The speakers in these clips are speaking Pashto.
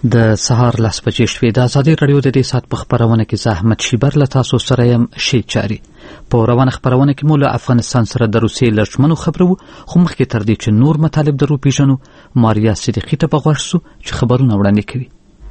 د سهار 10 بجې شوې د ازادي رادیو د دې سات په خبرونه کې زحمت شیبر له تاسو سره يم شي چاري په روانه خبرونه کې مو له افغانستان سره د روسیې لړشمنو خبرو خو مخکې تر دې چې نور مطالب درو پیژنو ماریا صدیقی ته په غوښ سو چې خبرونه وړاندې کوي.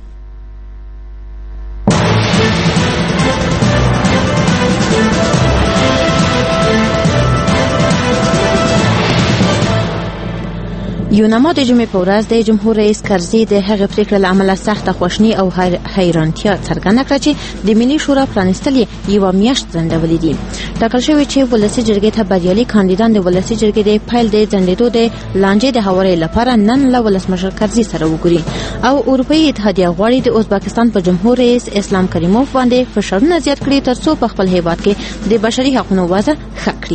یوناما د جمعې په ورځ د جمهور رئیس کرزي د هغې پریکړې له امله سخته خواشیني او حیرانتیا څرګنده کړه چې د ملي شورا پرانیستل یوه میاشت ځنډولي دي. ټاکل شوی چې ولسي جرګې ته بریالي کاندیدان د ولسي جرګې د پیل د ځنډېدو د لانجې د هوارۍ لپاره نن له ولسمشر کرزي سره وګوري او اروپایي اتحادیه غواړي د ازبکستان په جمهور رئیس اسلام کریموف باندې فشارونه زیات کړي ترڅو په خپل هیواد کې د بشري حقوقو وضع ښه کړي.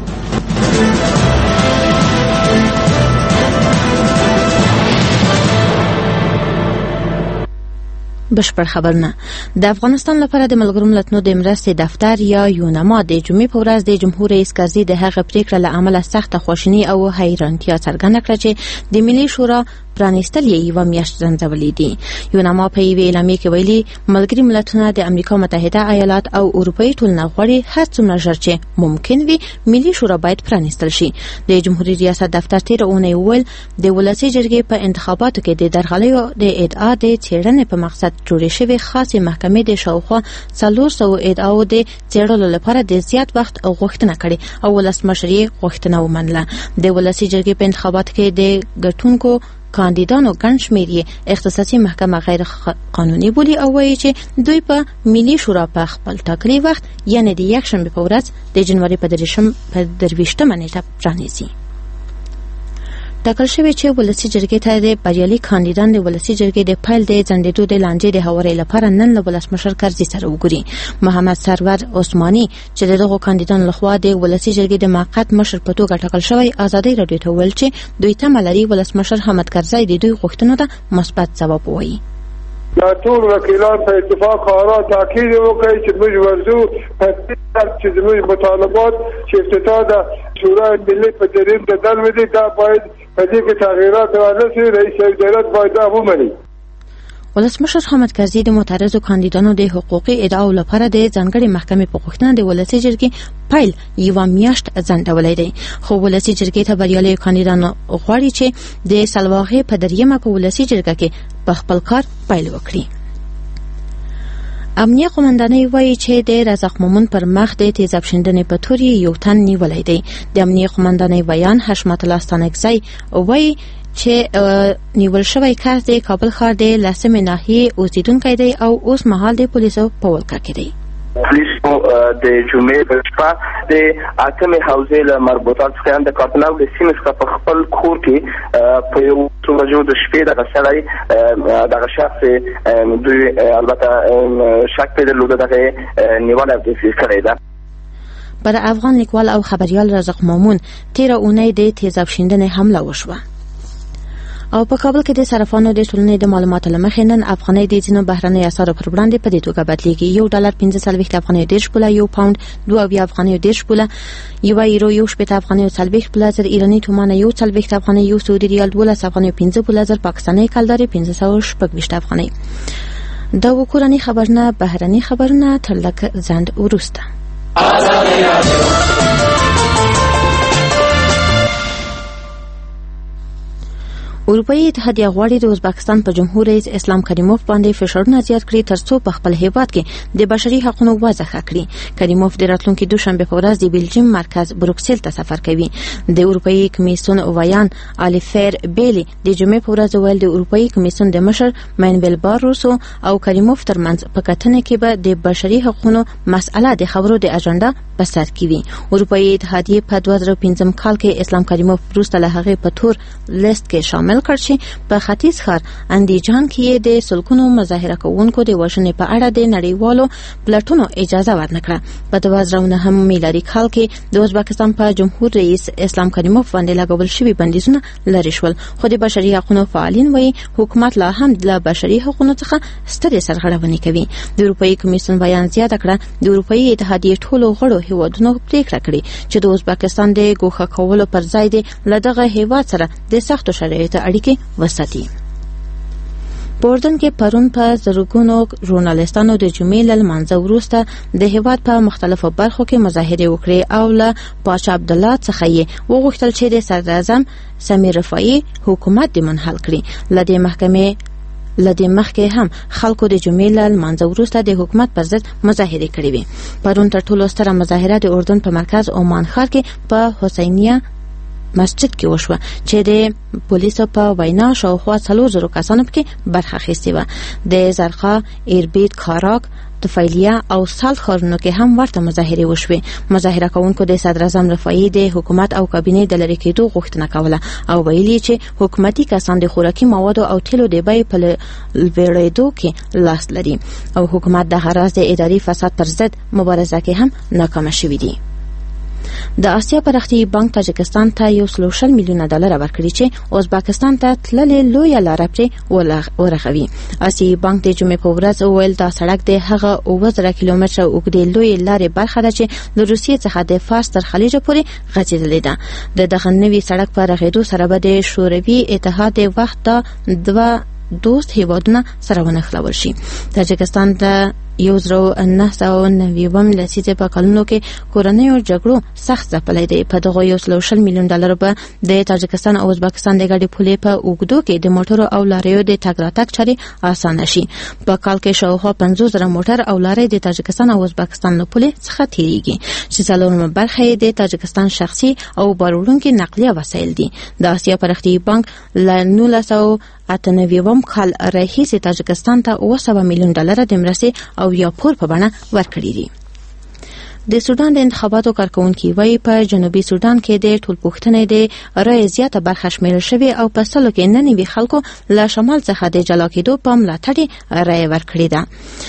بشپړ خبرونه. د افغانستان لپاره د ملګرو ملتونو د مرستې دفتر یا یوناما د جمعې په ورځ د جمهور رئیس کرزي د هغې پریکړې له امله سخته خواشیني او حیرانتیا څرګنده کړه چې د ملي شورا پرانیستل یوه میاشت ځنډولي دي. یوناما په یوې اعلامیې کې ویلي ملګري ملتونه د امریکا متحده ایالات او اروپایي ټولنه غواړي هر څومره ژر چې ممکن وي ملي شورا باید پرانیستل شي. د جمهوریت ریاست دفتر تېره اونۍ وویل د ولسي جرګې په انتخاباتو کې د درغلیو د ادعا د څېړنې په مقصد جوړې شوې خاصې محکمې د شاوخوا 400 ادعاو د څېړلو لپاره د زیات وخت غوښتنه کړې او ولسمشر یې غوښتنه ومنله. د ولسي جرګې په انتخاباتو کې د ګټونکو کاندیدانو ګڼ شمېر یې اختصاصي محکمه غیر قانوني بولي او وایي چې دوی په ملي شورا په خپل ټاکلي وخت یعنې د یکشنبې په ورځ د جنوري په 23 نیټه پرانیزي. ټاکل شوی چې ولسي جرګې ته د بریالي کاندیدان د ولسي جرګې د پیل د ځنډېدو د لانجې د هوارۍ لپاره نن له ولسمشر کرزي سره وګوري. محمد سرور عثماني چې دغه کاندیدانو لخوا د ولسي جرګې د موقت مشر په توګه ټاکل شوی ازادي رادیو ته ویل چې دوی تمه لري ولسمشر حامد کرزي د دوی غوښتنو ته مثبت ځواب ووایي. دا ټول وکیلان په اتفاق خارا تاکید وکړي چې موږ ورزو چې زموږ مطالبات چې افتتاح د شورای ملي په جریان د دل ودی دا باید په دې کې تغییرات رانشي. رئیس جمهوریت باید دا ومني. ولسمشر حامد کرزي د معترضو کاندیدانو د حقوقي ادعاو لپاره د ځانګړي محکمې په غوښتنه د ولسي جرګې پیل یوه میاشت ځنډولی دی. خو ولسي جرګې ته بریالي کاندیدان غواړي چې د سلواغې په دریمه په ولسي جرګه کې په خپل کار پیل وکړي. امنیه قومندانۍ وایي چې د رزاق مومن پر مخ د تیزاب شیندنې په تور یو تن نیولی دی. د امنیه قومندانۍ بیان حشمت الله ستانکزی وایي چې نیول شوی کس د کابل ښار د 10 ناحیې اوسیدونکی دی او اوس مهال د پولیسو په ولکه کې دی. پولیسو د جمعې په شپه د 8مې حوزې له مربوطات څخه د کاپناو د سیمې څخه په خپل کور کې په یو څو بجو د شپې دغه سړی دغه شخص دوی البته شک په درلوده دغه نیول کړی ده. پر افغان لیکوال او خبریال رزاق مومن تیره اونۍ د تیزاب شیندنې حمله وشوه او په کابل کې د صرافانو د ټولنې د معلوماتو له مخې نن افغانۍ د ځینو بهرنیو اسعارو پر وړاندې په دې توګه بدلېږي. $1.45 افغانۍ 10 پوله، یو پاوند 2 افغانۍ 10 پوله، یو یورو 18 افغانۍ 40 پوله، زر ایراني تومانه 40 افغانۍ، یو سعودي ریال 12 افغانۍ 15 پوله، زر پاکستاني کلدارې 526 افغانۍ. دا کورني خبرونه بهرني خبرونه تر لږ ځنډ وروسته. اروپایي اتحادیه غواړي د ازبکستان په جمهور رئیس اسلام کریموف باندې فشارونه زیات کړي ترڅو په خپل هیواد کې د بشري حقوقو وضع ښه کړي. کریموف د راتلونکي دوشنبه په ورځ د بلجیم مرکز بروکسل ته سفر کوي. د اروپایي کمیسیون ویان الیفر بیلی د جمعې په ورځ ویل د اروپایي کمیسیون د مشر مانویل باروسو او کریموف ترمنځ په کتنه کې به د بشري حقوقو مسأله د خبرو د اجنډا په سر کې وي. اروپایي اتحادیه په 2015 کال کې اسلام کریموف وروسته له هغې په تور لیست کې شامل کړ چې په ختیځ ښار اندیجان کې د سلګونو مظاهره کوونکو د وژنې په اړه د نړیوالو پلټونو اجازه ورنکړه. په 2009 میلادي کال کې د ازبکستان په جمهور رئیس اسلام کریموف باندې لګول شوي بندیزونه لرې شول. خو د بشري حقوقو فعالین وایي حکومت لا هم له بشري حقوقو څخه سترې سرغړونې کوي. د اروپایي کمیسیون بیان زیاته کړه د اروپایي اتحادیې ټولو غړو هیوادونو پریکړه کړې چې د ازبکستان د ګوښه کولو پر ځای د له دغه هیواد سره د سختو شرایطو اړیکې وساتي. په اردن کې پرون په زرګونو ژورنالستانو د جمعې له لمانځه وروسته د هیواد په مختلفو برخو کې مظاهرې وکړې او له پاچا عبدالله څخه یې وغوښتل چې د صدراعظم سمیر رفاعي حکومت دې منحل کړي. لدې مخکې هم خلکو د جمعې له لمانځه وروسته د حکومت پر ضد مظاهرې کړې وې. پرون تر ټولو ستره مظاهره د اردن په مرکز عمان ښار کې په حسینیه مسجد کې وشوه چې د پولیسو په وینا شاوخوا 4,000 کسانو پکې برخه اخیستې وه. د زرقا، ایربید، کاراک، طفیلیه او سال ښارونو کې هم ورته مظاهرې وشوې. مظاهره کوونکو د صدراعظم رفاعي د حکومت او کابینې د لرې کېدو غوښتنه کوله او ویلي چې حکومتي کسان د خوراکي موادو او تیلو د بیې په لوړېدو کې لاس لري او حکومت د غرض د اداري فساد پر ضد مبارزه کې هم ناکامه شوی دی. د آسیا پرختیایي بانک تاجکستان ته $100 میلیونه ورکړي چې ازبکستان ته تللې لویه لاره پرې ورغوي. آسیایي بانک د جمعې په ورځ وویل دا سړک د هغه 9,000 کیلومتره اوږدې لویې لارې برخه ده چې له روسیې څخه د فارس تر خلیجه پورې غځېدلې ده. د دغه نوي سړک په رغېدو سره به د شوروي اتحاد د وخت د 2 دوست هیوادونه سره ونښلول شي. تاجکستان د 1990 لسیزې په کلونو کې کورنیو جګړو سخت ځپلی دی. په دغه $100 میلیون به د تاجکستان او ازبکستان د ګډې پولې په اوږدو کې د موټرو او لاریو د تګ راتګ چارې اسانه شي. په کال کې شاوخوا 50,000 موټر او لارې د تاجکستان او ازبکستان له پولې څخه تیریږي چې 4 برخه یې د تاجکستان شخصي او باروړونکي نقلیه وسایل دي. د آسیا پرختیایي بانک له 1998 کال راهیسې تاجکستان ته $700 میلیون د مرستې او یا پور په بڼه ورکړي دي. د سودان د انتخاباتو کارکونکي وایي په جنوبي سودان کې د ټولپوښتنې د رایې زیاته برخه شمیرل شوې او په سلو کې 99 خلکو له شمال څخه د جلا کېدو په ملاتړ رایې ورکړې ده.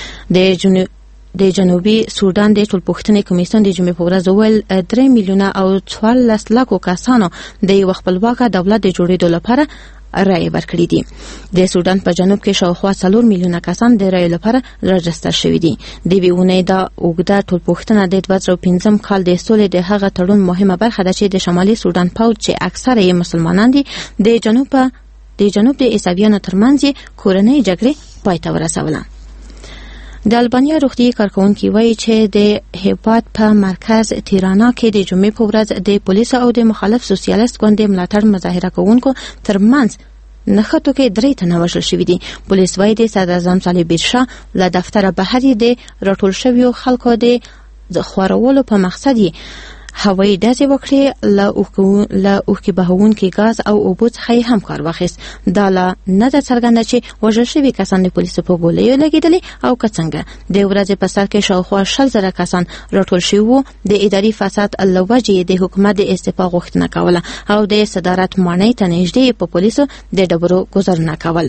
د جنوبي سودان د ټولپوښتنې کمیسیون د جمعې په ورځ وویل 3 میلیونه او 14 لکو کسانو د یو خپلواکه دولت د جوړېدو لپاره رای ورکړي دي. د سودان په جنوب کې شاوخوا 4 میلیونه کسان د رای لپاره راجستر شوي دي. د ویونې دا اوږده ټولپوښتنه د 2015 کال د سولې د هغه تړون مهمه برخه ده چې د شمالي سودان پوځ چې اکثره یې مسلمانان دي د جنوب د عیسویانو ترمنځ کورنۍ جګړې پای ته ورسوله. د البانیا روغتیایي کارکونکي وایي چې د هیواد په مرکز تیرانا کې د جمعې په ورځ د پولیسو او د مخالف سوسیالیست ګوند ملاتړ مظاهره کوونکو ترمنځ نښتو کې 3 تنه وژل شوي دي. پولیس وایي د صدراعظم صالح بیرشا له دفتره بهر د راټول شویو خلکو د خورولو په مقصد یې هوایي ډزې وکړې. له اوښکې بهونکي ګاز او اوبو څخه هم کار واخیست. دا لا نه ده څرګنده چې وژل شوي کسان د پولیسو په ګولیو لګېدلي او که څنګه. د ورځې په سر کې شاوخوا 20,000 کسان راټول شوي وو. د اداري فساد له وجې د حکومت د استعفا غوښتنه کوله او د صدارت ماڼۍ ته نږدې په پولیسو د ډبرو ګذرونه کول.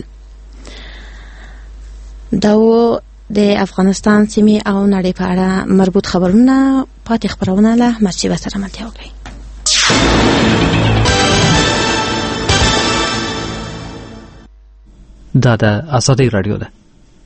دا د افغانستان سیمې او نړۍ په اړه مربوط خبرونه پاتې خبرونه له مرچې سره ملتیا وکړئ. دا د آزادۍ راډیو ده.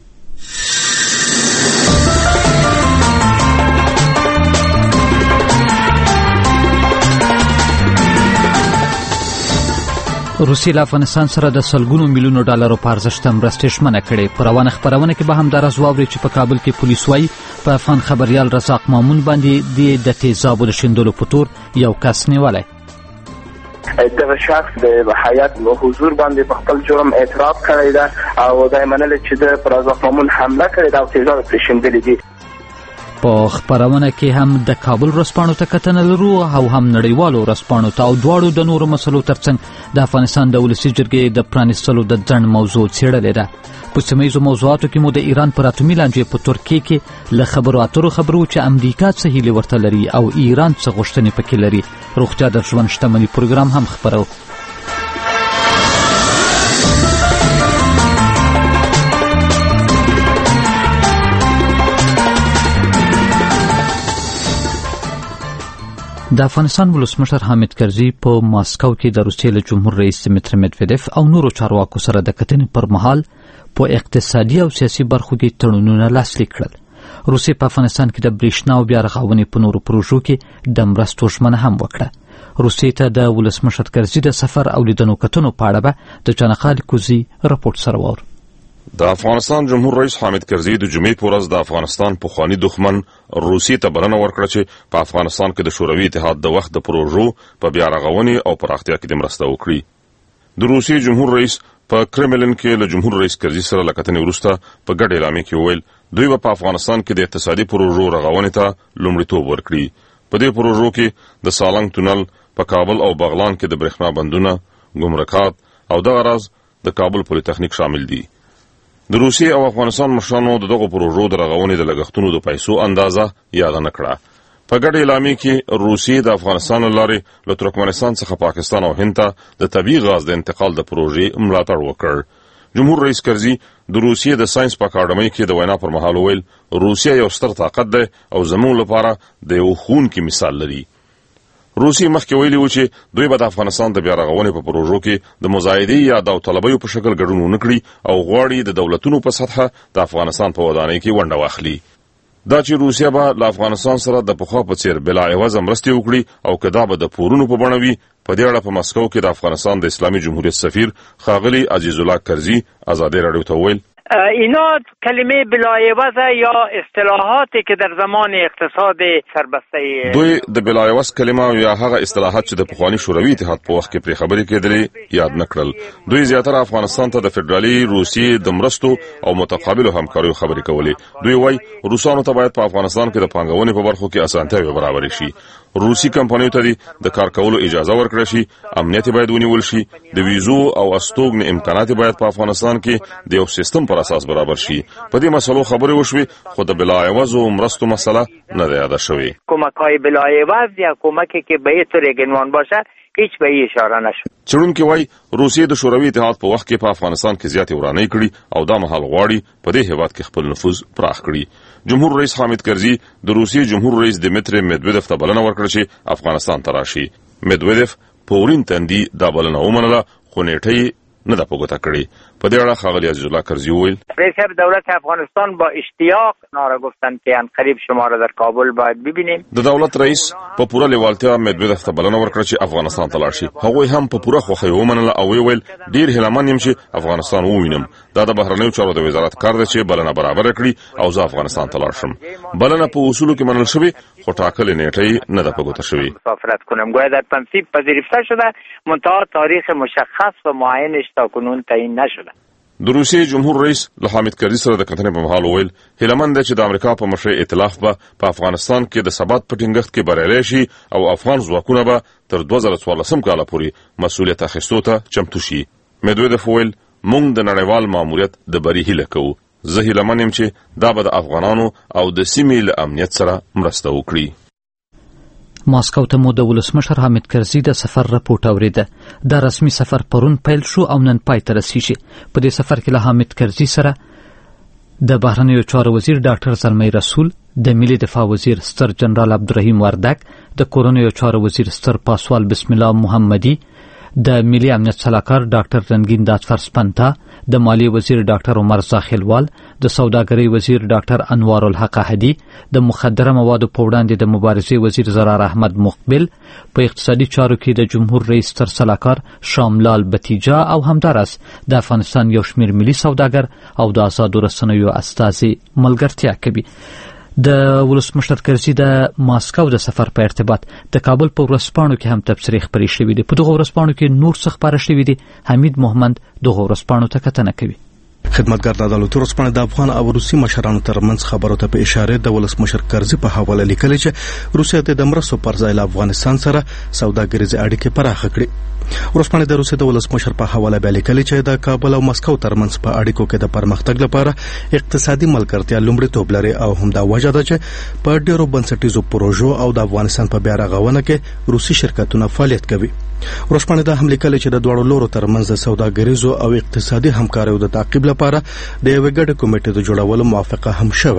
روسیې له افغانستان سره د سلګونو میلیونو ډالرو په ارزښت مرستې ژمنه کړې. په روانه خپرونه کې به هم دا راز واورئ چې په کابل کې پولیس وایي په افغان خبریال رزاق مامون باندې د تیزابو د شیندلو په تور یو کس نیولی. دغه شخص د حیات حضور باندې په خپل جرم اعتراف کړی ده او دا منل چې د رزاق مامون حمله کړې ده او تیزاب پرې شیندلي دي. په خبرونه کې هم د کابل ورځپاڼو ته کتنه لرو او هم نړیوالو ورځپاڼو ته او دواړو د نورو مسلو ترڅنګ د افغانستان د ولسي جرګې د پرانیستلو د ځنډ موضوع څېړلې ده. په سیمهییزو موضوعاتو کې مو د ایران پر اتومي لانجې په ترکیې کې له خبرو اترو خبرو چې امریکا څه هیلې ورته لري او ایران څه غوښتنې پکې لري. روغتیا د ژوند شتمني پروګرام هم خپرو. د افغانستان ولسمشر حامد کرزي په ماسکو کې د روسیې له جمهور رئیس دمیتری مدویدف او نورو چارواکو سره د کتنې پر مهال په اقتصادي او سیاسي برخو کې تړونونه لاسلیک کړل. روسیې په افغانستان کې د برېښنا او بیا رغونې په نورو پروژو کې د مرستو ژمنه هم وکړه. روسیې ته د ولسمشر کرزي د سفر او لیدنو کتنو په اړه به د جانقال کوزي راپورټ سره واورو. د افغانستان جمهور رئیس حامد کرزي د جمعې په ورځ د افغانستان پخوانی دښمن روسیې ته بلنه ورکړه چې په افغانستان کې د شوروي اتحاد د وخت د پروژو په بیا رغونې او پراختیا کې د مرسته وکړي. د روسیې جمهور رئیس په کرملین کې له جمهور رئیس کرزي سره له کتنې وروسته په ګډ اعلامیه کې وویل دوی به په افغانستان کې د اقتصادي پروژو رغونې ته لومړیتوب ورکړي. په دې پروژو کې د سالنګ تونل په کابل او بغلان کې د برېښنا بندونه، ګمرکات او دغه راز د کابل پولی تخنیک شامل دي. د روسیې او افغانستان مشرانو دغه پروژو د رغونې د لګښتونو د پیسو اندازه یاد نه کړه. په ګډ اعلامیه کې روسیې د افغانستان له لارې له ترکمنستان څخه پاکستان او هند ته د طبیعي غاز د انتقال د پروژې ملاتړ وکړ. جمهور رئیس کرزي د روسیې د ساينس په اکاډمۍ کې د وینا پر مهال وویل روسیه یو ستر طاقت دی او زموږ لپاره د یو ښوونکي مثال لري. روسیې مخکې ویلي و چې دوی به د افغانستان د بیا رغونې په پروژو کې د مزایدې یا داوطلبیو په شکل ګډون ونه کړي او غواړي د دولتونو په سطحه د افغانستان په ودانۍ کې ونډه واخلي. دا چې روسیه به له افغانستان سره د پخوا په څیر بلا عوضه مرستې وکړي او که دا به د پورونو په بڼه وي، په دې اړه په مسکو کې د افغانستان د اسلامي جمهوریت سفیر ښاغلي عزیز الله کرزي ازادي راډیو ته وویل اینا کلمه بلاعوض یا اصطلاحاتی که در زمان اقتصاد سربسته دوی د بلاعوض کلمه یا هغه اصطلاحات چې د پخوانی شوروي اتحاد په وخت کې پرې خبرې کېدلې یاد نه کړل. دوی زیاتره افغانستان ته د فدرالي روسیې د مرستو او متقابلو همکاریو خبرې کولې. دوی وایي روسانو ته باید په افغانستان کې د پانګونې په برخو کې اسانتیاوې برابرې شي. روسي کمپنیو ته د کار کولو اجازه ورکړل شي، امنیت باید ونیول شي، د ویزو او استوګنې امکانات باید په افغانستان کې د یو سیستم پر اساس برابر شي. په دې مسلو خبرې وشوې خو د بلاعوض او مرستو مسله نه ده یاده شوې. کمک‌های بلاعوض یا کمکی که به طور یگانوان باشه هیچ به اشاره نشد. چړونکي وایي روسیې د شوروي اتحاد په وخت کې په افغانستان کې زیاتې ورانۍ کړي او دا مهال غواړي په دې هیواد کې خپل نفوذ پراخ کړي. جمهور رئیس حامد کرزي د روسیې جمهور رئیس دمیتری مدویدف ته بلنه ورکړه چې افغانستان ته راشي. مدویدف په ورین تندي دا بلنه ومنله خو نیټه نه ده په ګوته کړې. په دې اړه ښاغلي عزیز الله کرزي وویل رئیس دولت افغانستان با اشتیاق ناره گفتند که عنقریب شما را در کابل باید ببینیم. د دولت رئیس په پوره لیوالتیا مدویدف ته بلنه ورکړه چې افغانستان ته لاړ شي. هغوی هم په پوره خوښۍ ومنله او ویل ډیر هیلهمن یم چې افغانستان ووینم. دا د بهرنیو چارو د وزارت کار دی چې بلنه برابر کړي او زه افغانستان ته لاړ شم. بلنه په اصولو کې منل شوې خو ټاکلې نیټه نه ده په ګوته شوې. مسافرت کنم گویا در پرانسیپ پذیرفته شده منتها تاریخ مشخص و معینش تاکنون تعیین نشده. د روسیې جمهور رئیس له حامد کرزي سره د کتنې په مهال وویل هیلهمند دی چې د امریکا په مشرۍ ائتلاف به په افغانستان کې د ثبات په ټینګښت کې بریالی شي او افغان ځواکونه به تر 2014 کاله پورې مسؤلیت اخیستو ته چمتو شي. مدویدف وویل موږ د نړیوال ماموریت د بري هیله کوو. زه هیلهمن یم چې دا به د افغانانو او د سیمې له امنیت سره مرسته وکړي. ماسکو ته مو د ولسمشر حامد کرزي د سفر رپورټ اوریده. دا رسمي سفر پرون پیل شو او نن پای ته رسیږي. په دې سفر کې له حامد کرزي سره د بهرنیو چارو وزیر ډاکټر زلمی رسول، د ملي دفاع وزیر ستر جنرال عبدالرحیم وردک، د کورنیو چارو وزیر ستر پاسوال بسم الله محمدي، د ملي امنیت سلاکار ډاکټر رنگین دادفر سپنتا، د مالی وزیر ډاکټر عمر زاخیلوال، د سوداګرۍ وزیر ډاکټر انوار الحق احدي، د مخدره موادو په وړاندې د مبارزې وزیر زرار احمد مقبل، په اقتصادي چارو کې د جمهور رئیس ستر سلاکار شاملال بتیجا او همدارس د افغانستان یو شمیر ملي سوداګر او د آزادو رسنیو استازي ملګرتیا کوي. د ولسمشر کرزي د ماسکو د سفر په ارتباط د کابل په ورځپاڼو کې هم تبصرې خپرې شوې دي. په دغه ورځپاڼو کې نور څه خپاره شوي دي. حمید محمد دغه ورځپاڼو ته کتنه کوي. خدمتګار د عدالت ورځپاڼه د افغان او روسي مشرانو ترمنځ خبرو ته په اشاره د ولسمشر کرزي په حواله لیکلي چې روسیه د مرستو پر ځای له افغانستان سره سوداګریزې اړیکې پراخه کړي. ورځپاڼه د روسیې د ولسمشر په حواله بیا لیکلي چې د کابل او مسکو ترمنځ په اړیکو کې د پرمختګ لپاره اقتصادي ملګرتیا لومړیتوب لري او همدا وجه ده چې په ډیرو بنسټیزو پروژو او د افغانستان په بیا رغونه کې روسي شرکتونه فعالیت کوي. ورځپاڼه دا هم لیکلي چې د دوړو لورو ترمنځ د سوداګریزو او اقتصادي همکاریو د تعقیب لپاره د یو ګډ کمیټې د جوړولو موافقه هم شوې ده.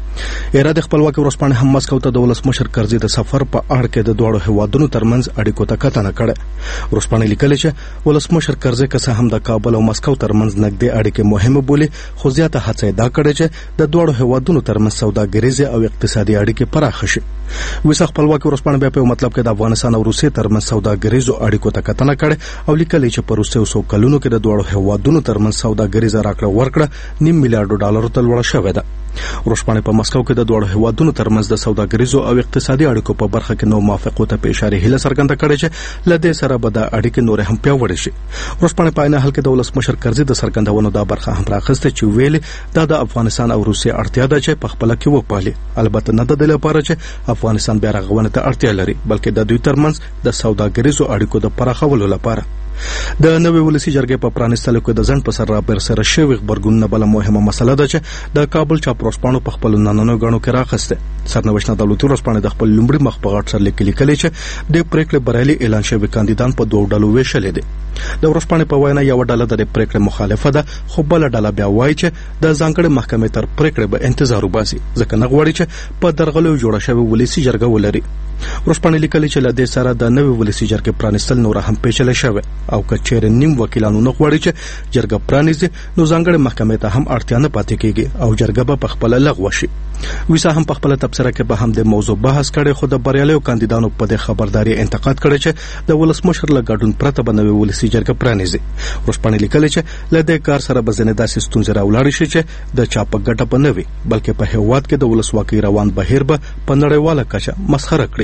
ایران د خپلواکۍ ورځپاڼې هم مسکو ته د ولسمشر کرزي د سفر په اړه کې د دوه هیوادونو ترمنځ اړیکو ته کتنه کړې. ورځپاڼې لیکلي چې ولسمشر کرزي که څه هم د کابل او مسکو ترمنځ نږدې اړیکې مهمه بولي، خو زیاته هڅه دا کړې چې د دوه هیوادونو ترمنځ سوداګریزه او اقتصادي اړیکې پراخ شي. ویسا خپلواکۍ ورځپاڼې بیا په مطلب کې د افغانستان او روسیې ترمنځ سوداګریزو اړیکو ته کتنه کړې او لیکلي چې په روسیې او کلونو کې د دوه هیوادونو ترمنځ سوداګریزه راکړه ورکړه $9 میلیارډ ته لوړه شوې ده. ورځپاڼې په مسکو کې د دوه هیوادونو ترمنځ د سوداګریزو او اقتصادي اړیکو په برخه کې نو موافقو ته په اشاره هله څرګنده کړې چې لدې سره به د اړیکې نور هم پیاوړې شي. ورځپاڼې په عین حال کې د ولسمشر کرزي د څرګندونو دا برخه هم راخسته چې ویل دا د افغانستان او روسیې اړتیا ده چې په خپل کې وپالي، البته نه د لپاره چې افغانستان بیا رغونه ته اړتیا لري، بلکې د دوی ترمنځ د سوداګریزو اړیکو د پراخولو لپاره. د نوې ولسی جرګې په پرانیستلو کې د ځند په سر رابرسره شوی خبرګونونه بل مهمه مسله ده چې د کابل چاپروسپانو په خپل نننو غاڼو کې راخسته. سرنوشت دولتي ورځپاڼې د خپل لومړي مخ په غاټ سره لیکلي چې د پریکړې برالي اعلان شوی کاندیدان په دوه ډلو ویشل دي. د ورځپاڼې په وینا یو ډله د پریکړې مخالفه ده، خو بل ډله بیا وایي چې د ځانګړي محکمې تر پریکړې به انتظار وباسي، ځکه نه غواړي چې په درغلو جوړه شوی ولسی جرګه ولري. ورځپاڼې لیکلي چې لدې سره د نوې ولسی جرګې پرانیستل نور هم پیچلې شوی او کچېر نیم وکیلانو نه غواړي چې جرګه پرانیزي، نو ځانګړي محکمې ته هم اړتیا نه پاتې کیږي او جرګه به په خپل لغوه شي. ویسا هم په خپل تبصره کې به هم د موضوع بحث کړي، خو د بریالیو کاندیدانو په د خبرداري انتقاد کړي چې د ولسمشر له ګډون پرته به نوې ولسی جرګه پرانیزي. ورځپاڼې لیکلي چې لدې کار سره به ځنې داسې ستونزې راولاړ شي چې د چا په ګټه به نه وي، بلکې په هیواد کې د ولسواکۍ روان بهیر به په نړیواله کچه مسخره کړي.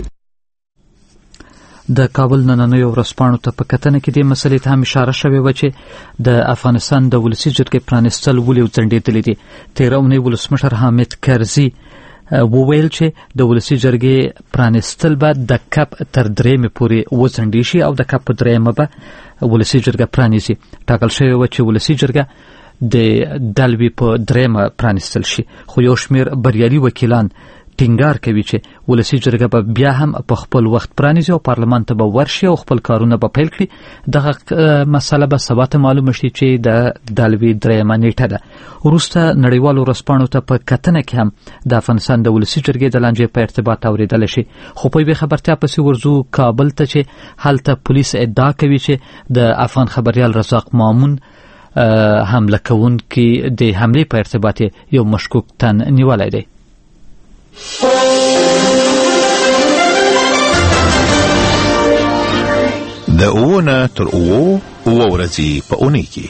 د کابل نننیو ورځپاڼو ته په کتنه کې د مسلې ته هم اشاره شوې و چې د افغانستان د ولسی جرګې پرانیستل ولې ځنډېدلې دي. تېره اونۍ ولسمشر حامد کرزي وویل چې د ولسی جرګې پرانیستل به د کپ تر 3 پورې وځنډې شي او د کپ په 3 به ولسی جرګه پرانیزي. ټاکل شوی و چې ولسی جرګه د دلوي په 3 پرانیستل شي، خو یو شمېر بریالي وکیلان ټینګار کوي چې ولسی جرګه به بیا هم په خپل وخت پرانیزي او پارلمان ته به ورشي او خپل کارونه به پیل کړي. دغه مسله به سبا ته معلومه شي چې د دلوي 3 نیټه ده. وروسته نړیوالو ورځپاڼو ته په کتنه کې هم د افغانستان د ولسی جرګې د لانجې په ارتباط اوریدل شي، خو په یوه خبرتیا پسې ورځو کابل ته چې هلته پولیس ادعا کوي چې د افغان خبريال رزاق مامون حمله کوونکي د حملې په ارتباط یو مشکوک تن نیولای دی. د اوونه تر اوو ورځې په اونۍ کې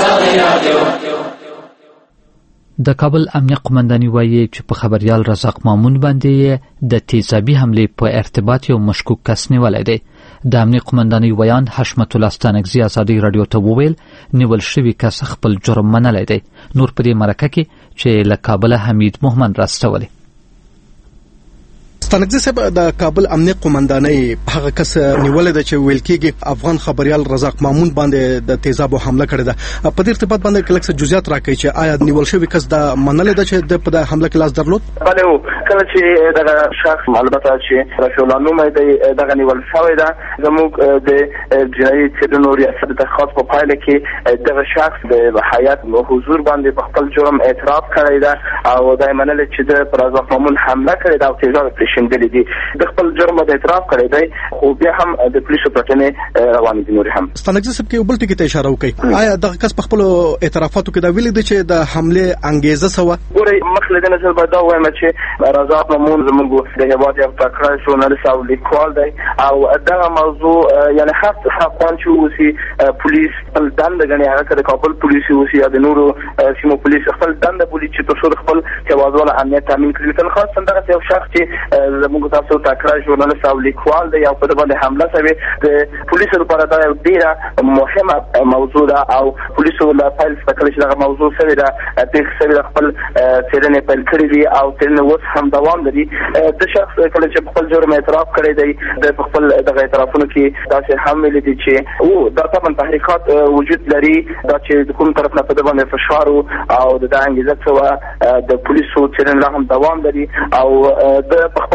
د کابل امنیه قومنداني وایي چې په خبريال رزاق مامون باندې د تیزابي حملې په ارتباط یو مشکوک کس نیولای دی. د امنیه قومنداني ویان حشمت الله ستانکزي ازادي رادیو ته وویل نیول شوی کس خپل جرم منلی دی. نور په دې مرکه کې چې له کابل حمید محمد راستولی. ستانکزي صاحب د کابل امنیه قومندانۍ هغه کس نیولې ده چې ویل کېږي افغان خبريال رزاق مامون باندې د تیزابو حمله کړې ده. په دې ارتباط باندې کلک څه جزئیات راکړي چې آیا نیول شوی کس دا منلې ده چې د په حمله کې لاس درلود؟ بله کله چې دغه شخص البته چې رفیع الله نوم دی دغه نیول شوی ده، زموږ د جنایي څېړنو ریاست تحقیقات په پایله کې دغه شخص د هیئت حضور باندې په خپل جرم اعتراف کړی ده او دا یې منلې چې د رزاق مامون حمله کړې ده او تیزاب شندلې دي. د خپل جرم د اعتراف کړی دی، خو بیا هم د پولیسو پلټنې روانې دي. نور هم ستانکزي صاحب کې یو بل ټکي ته اشاره وکړي، آیا دغه کس په خپل اعترافاتو کې دا ویلي دی چې د حملې انګیزه څه وه؟ ګورئ مخکې له دې نه زه به دا ووایم چې رزاق مامون زموږ د هېواد یو تکړه ژورنالست او لیکوال دی او دغه موضوع یعنې هر افغان چې اوسي پولیس خپل دنده ګڼي، هغه که د کابل پولیس اوسي یا د نورو سیمو پولیس خپل دنده بولي چې تر څو د خپل هېوادوالو امنیت تامین کړي. خاصا دغسې یو شخص چې زموږ تاسو تکړه ژورنالست او لیکوال دی او په دې باندې حمله شوې د پولیسو لپاره دا یو ډېره مهمه موضوع ده او پولیسو له پیل څخه کله چې دغه موضوع شوې ده پېښه شوې ده خپل څېړنې پیل کړي دي او څېړنې اوس هم دوام لري. د شخص کله چې خپل جرم اعتراف کړی دی د خپل دغه اعترافونو کې داسې هم ویلي دي چې دا طبعا تحریکات وجود لري، دا چې د کوم طرف نه په دې باندې فشار او د انګیزه څه د پولیسو څېړنې لا هم دوام لري او د خپل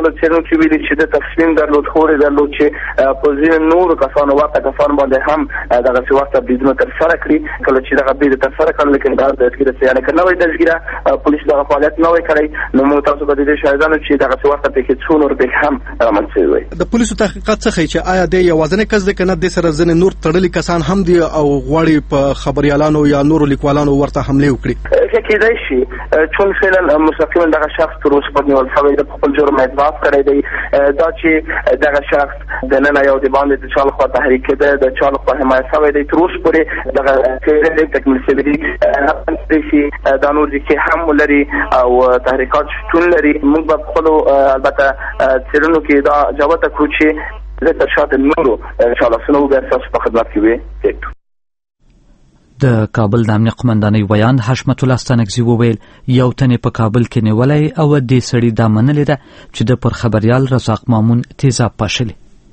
خپل څېړونکو ویلي چې د تصمیم درلود خوري درلود چې په ځینو نورو کسانو ورته کسان باندې هم دغه څه بریدونه ترسره کړي. کله چې دغه برید ترسره کړل لیکن دا د تذکره یعنی که نوې تذکره پولیس دغه فعالیت نه وای کړی نو موږ تاسو به د دې شاهدانو چې دغه څه ورته پکې څو نور به هم رامنځته وي. د پولیسو تحقیقات څه ښیي چې آیا د یوازینی کس د کنه د سره ځنې نور تړلي کسان هم دي او غواړي په خبريالانو یا نورو لیکوالانو ورته حمله وکړي؟ کېدای شي چون فعلا مستقیما دغه شخص تر اوسه په نیول شوی د خپل جرم اعتراف کړی دی. دا چې دغه شخص د نن یو د باندې د چا لخوا تحریک کېده د چا لخوا حمایت شوی دی تر اوسه پورې دغه څېړنې تکمیل شوې دي چې دا نور چې هم لري او تحریکات شتون لري. موږ په خپلو البته څېړنو کې دا جوته کړو چې د ترشات نورو انشاءالله به تاسو په خدمت کې وي. د کابل د امنیه قمندانۍ ویان حشمت الله ستانکزي وویل یو تن په کابل کې نیولی او دې سړي دا منلې ده چې د پر خبريال رزاق مامون تیزاب پاشلی.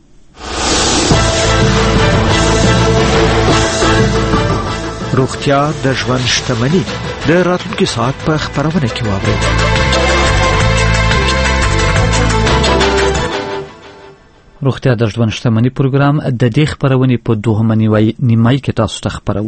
روغتیا د ژوند شتمني د راتلونکي ساعت په خبرونه کې واورئ. روغتیا د ژوند شتمني پروګرام د دې خبرونې په دوهمه نیمایي کې تاسو ته خبرو.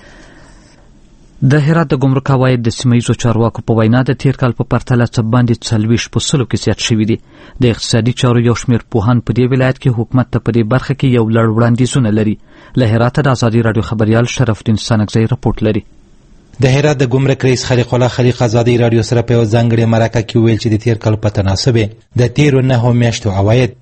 د هرات د ګمرک عواید د سیمهیزو چارواکو په وینا د تیر کال په پرتله څه باندې 40% کې زیات شوي دي. د اقتصادي چارو یو شمېر پوهان په دې ولایت کې حکومت ته په دې برخه کې یو لړ وړاندیزونه لري. له هرات د ازادي راډیو خبريال شرف الدین ستانکزی رپورټ لري. د هرات د ګمرک رئیس خلیق الله خلیق ازادي راډیو سره په ځانګړي مرکه کې ویل چې د تیر کال په تناسب د تیر 9 میاشتو عواید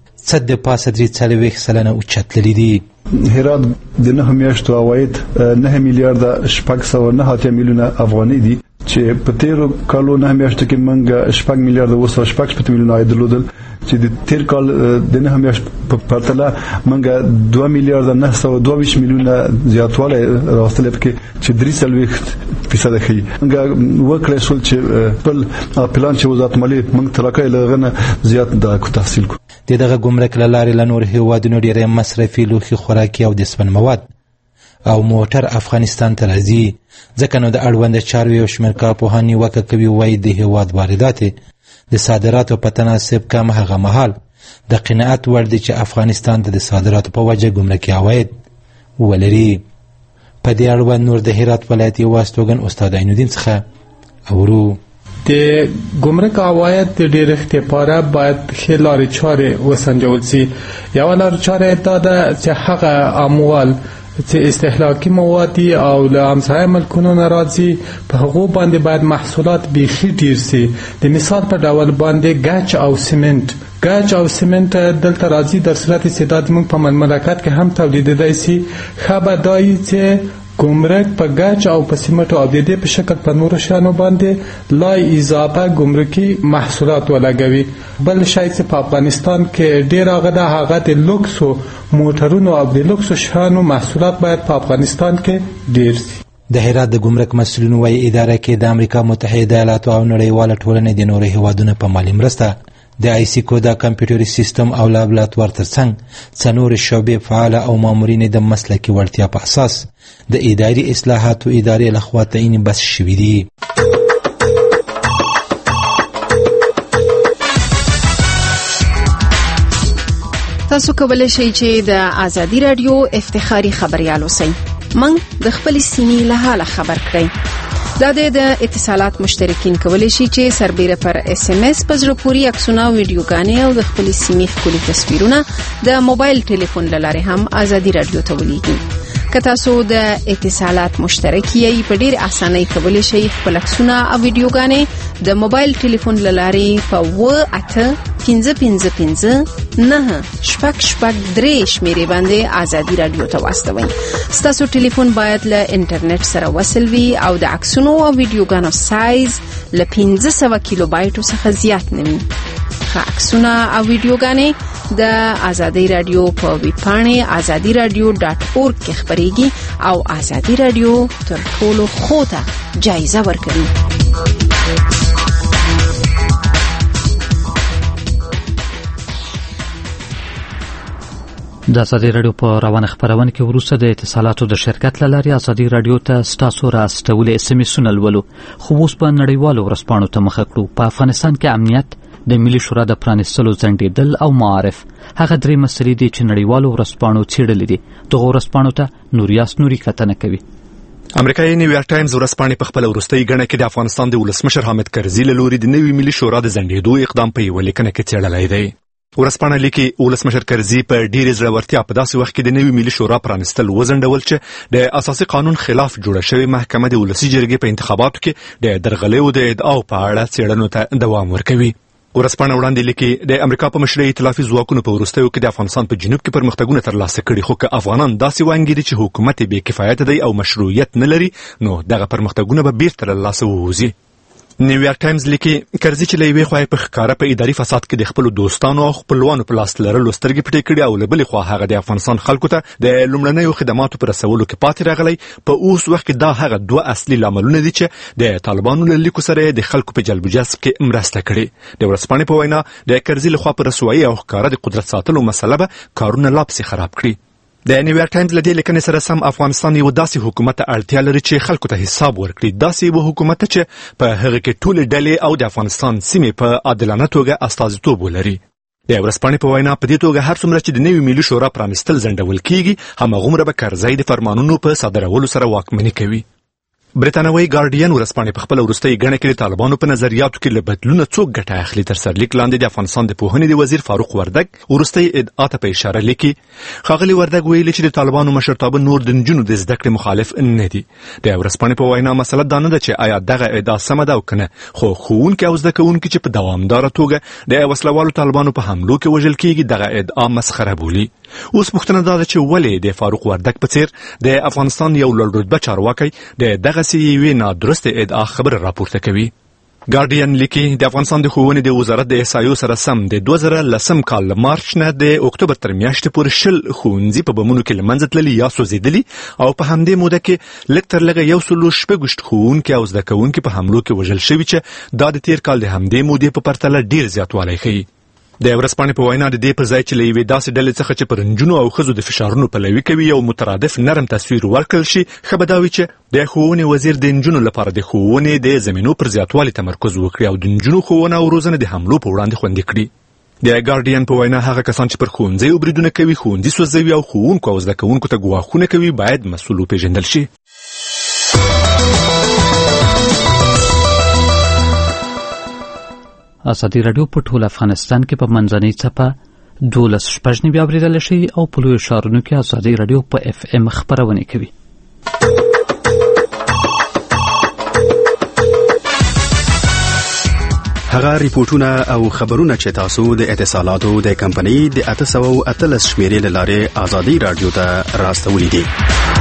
3.3 اوچتللي دي. هرات د 9 میاشتو عواید 9 میلیارډ 609 میلیونه افغاني دي چې په تیر کالو 9 میاشتو کې موږ 6 میلیارډ 2.6 میلیونه عاید درلودل چې د تیر کال د 9 میاشتو په پرتله موږ 2 میلیارډ 922 میلیونه زیاتوالی راوستل پکې چې 3% ښیي. موږ وکړای شو چې خپل پلان چې وزارت مالیه موږ تلقای لغنه زیات د تحصیل کو. دغه ګمرک لارې لنور هیوادونو ډېر مصرفي لوښي خوراکي او د سپن مواد او موټر افغانستان ته راځي. ځکه نو د اړوند چارو یو شمېر کارپوهان نیوکه کوي وایي د هیواد واردات د صادراتو په تناسب کم هغه مهال د قناعت وړ دی چې افغانستان ته د صادراتو په وجه ګمرکي عواید ولري. په دې اړوند نور د هرات ولایت یو استوګن استاد عینالدین څخه اورو. د ګمرک عواید د ډیرښت لپاره باید ښې لارې چارې وسنجول شي. یوه لار چاره دا ده چې هغه اموال چې استهلاکي مواد دي او له همسایه ملکونو نه راځي په هغو باندې باید محصولات بیخي ډیر شي. د مثال په ډول باندې ګچ او سمنټ دلته راځي در صورت چې دا زموږ په مملکت کې هم تولیدېدای شي. ښه به دا وي چې ګمرک په ګچ او په سیمټو او د دې په شکل په نورو شیانو باندې لا اضافه ګمرکي محصولات ولګوي. بل شی چې په افغانستان کې ډېر هغه د هغه د لوکسو موټرونو او د لوکسو شیانو محصولات باید په افغانستان کې ډېر شي. د هرات د ګمرک مسؤلین وايي اداره کې د امریکا متحده ایالاتو او نړیواله ټولنې د نورو هیوادونو په مالي مرسته د آیسی کو د کمپیوټري سیستم او لابراتوار ترڅنګ څلور شعبې فعال او مامورین د مسلکي وړتیا په اساس د اداري اصلاحاتو ادارې لخوا تعیین بس شوي دي. تاسو کولی شئ چې د ازادي رادیو افتخاري خبريال اوسئ. موږ د خپل سیمې له حاله خبر کړئ. دا د اتصالات مشترکین کولی شي چې سربېره پر اس ام اس په زړه پورې عکسونه او ویډیوګانې او د خپل سیمې ښکلي تصویرونه د موبایل ټلیفون له لارې هم ازادي رادیو ته ولیږي. که تاسو د اتصالات مشترک یې په ډېر اسانۍ کولی شئ خپل عکسونه او ویډیوګانې د موبایل ټلیفون له لارې په 85559 شمیرې باندې ازادي رادیو ته واستوئ. ستاسو ټلیفون باید له انټرنیټ سره وصل وي او د عکسونو او ویډیوګانو سایز له 500 کیلو بایټو څخه زیات نه وي. عکسونه او ویډیوګانې د ازادي رادیو په ویب پاڼې azadiradio.org کې خبريږي او ازادي رادیو تر ټولو خوته جایزه ورکوي. د ازادي رادیو په روانه خبرونه کې وروسته د اتصالاتو د شرکت له لارې ازادي رادیو ته ستاسو راستولې اس ام اس لولو. خو اوس په نړیوالو ورځپاڼو ته مخه کړو. په افغانستان کې امنیت د ملي شورا د پرانیستلو ځنډېدل او معارف. هغه درې مسلې دي چې نړیوالو ورځپاڼو څېړلې دي. دغو ورځپاڼو ته نوریاس نوري کتنه کوي. امریکایي نیویارک ټایمز ورځپاڼې په خپله وروستۍ ګڼه کې د افغانستان د ولسمشر حامد کرزي له لوري د نوي ملي شورا د ځنډېدو اقدام په یوه لیکنه کې څېړلی دی. ورځپاڼه لیکي ولسمشر کرزي په ډېرې زړورتیا په داسې وخت کې د نوي ملي شورا پرانیستل وځنډول چې د اساسي قانون خلاف جوړه شوې محکمه د ولسي جرګې په انتخاباتو کې د درغلیو د ادعاو په اړه څېړنو ته دوام ورکوي. ورځپاڼه وړاندې لیکي د امریکا په مشرۍ ائتلافي ځواکونو په وروستیو کې د افغانستان په جنوب کې پرمختګونه ترلاسه کړي، خو که افغانان داسې وانګیري چې حکومت بې کفایته دی او مشروعیت نه لري، نو دغه پرمختګونه به بیرته له لاسه ووځي. نیویارک ټایمز لیکي کرزي چې له یوې خوا په ښکاره په اداري فساد کې د خپلو دوستانو او خپلوانو په لاس لرلو سترګې پټې کړي او له بلې خوا هغه د افغانستان خلکو ته د لومړنیو خدماتو په رسولو کې پاتې راغلی، په اوس وخت کې دا هغه دوه اصلي لاملونه دي چې د طالبانو له لیکو سره د خلکو په جلب جذب کې مرسته کړې. د ورځپاڼې په وینا د کرزي لخوا په رسوایي او ښکاره د قدرت ساتلو مسله به کارونه لا پسې خراب کړي. د نیویارک ټایمز له دې لیکنې سره سم افغانستان یو داسې حکومت ته اړتیا لري چې خلکو ته حساب ورکړي، داسې یو حکومت چې په هغه کې ټولې ډلې او د افغانستان سیمې په عادلانه توګه استازیتوب ولري. د ورځپاڼې په وینا په دې توګه هر څومره چې د نوي ملي شورا پرانیستل ځنډول کیږي، هماغومره به کرزی د فرمانونو په صادرولو سره واکمني کوي. برتانوي ګارډین ورځپاڼې په خپله وروستۍ ګڼه کې د طالبانو په نظریاتو کې له بدلونه څوک ګټه اخلي تر سرلیک لاندې د افغانستان د پوهنې د وزیر فاروق وردګ وروستۍ ادعا ته په اشاره لیکي. ښاغلي وردګ ویلي چې د طالبانو مشرتابه نور د نجونو د زده کړې مخالف نه دي. د ورځپاڼې په وینا مسله دا نه ده چې آیا دغه ادعا سمه ده او که نه، خو ښوونکي او زده کوونکي چې په دوامداره توګه د وسلوالو طالبانو په حملو کې وژل کیږي دغه ادعا مسخره بولي. اوس پوښتنه دا ده چې ولې د فاروق وردګ په څیر د افغانستان یو لوړ رتبه چارواکی د دغسې یوې نادرسته ادعا خبره راپورته کوي. ګارډین لیکي د افغانستان د ښوونې د وزارت د احصایو سره سم د 2010 کال له مارچ نه د اکتوبر تر میاشتې پورې 20 ښوونځي په بمونو کې له منځه تللي یا سوځېدلي او په همدې موده کې لږ تر لږه 160 ښوونکي او زده کوونکي په حملو کې وژل شوي چې دا د تیر کال د همدې مودې په پرتله ډیر زیاتوالی ښیي. د ورځپاڼې په وینا د دې پر ځای چې له یوې داسې ډلې څخه چې پر نجونو او ښځو د فشارونو پلوي کوي یو مترادف نرم تصویر ورکړل شي، ښه به دا وي چې د ښوونې وزیر د نجونو لپاره د ښوونې د زمینو پر زیاتوالي تمرکز وکړي او د نجونو ښوونه او روزنه د حملو په وړاندې خوندي کړي. د ګارډین په وینا هغه کسان چې پر ښوونځیو بریدونه کوي، ښوونځي سوځوي او ښوونکو او زده کوونکو ته ګواښونه کوي باید مسؤل وپېژندل شي. ازادي راډیو په ټول افغانستان کې په منځنۍ څپه 12 اوریدل شي او په لویو ښارونو کې ازادي راډیو په FM خپرونه کوي. هغه ریپورتونه او خبرونه چې تاسو د اتصالاتو د کمپنۍ د 813 شمیرې له لارې ازادي راډیو ته راستولي دي.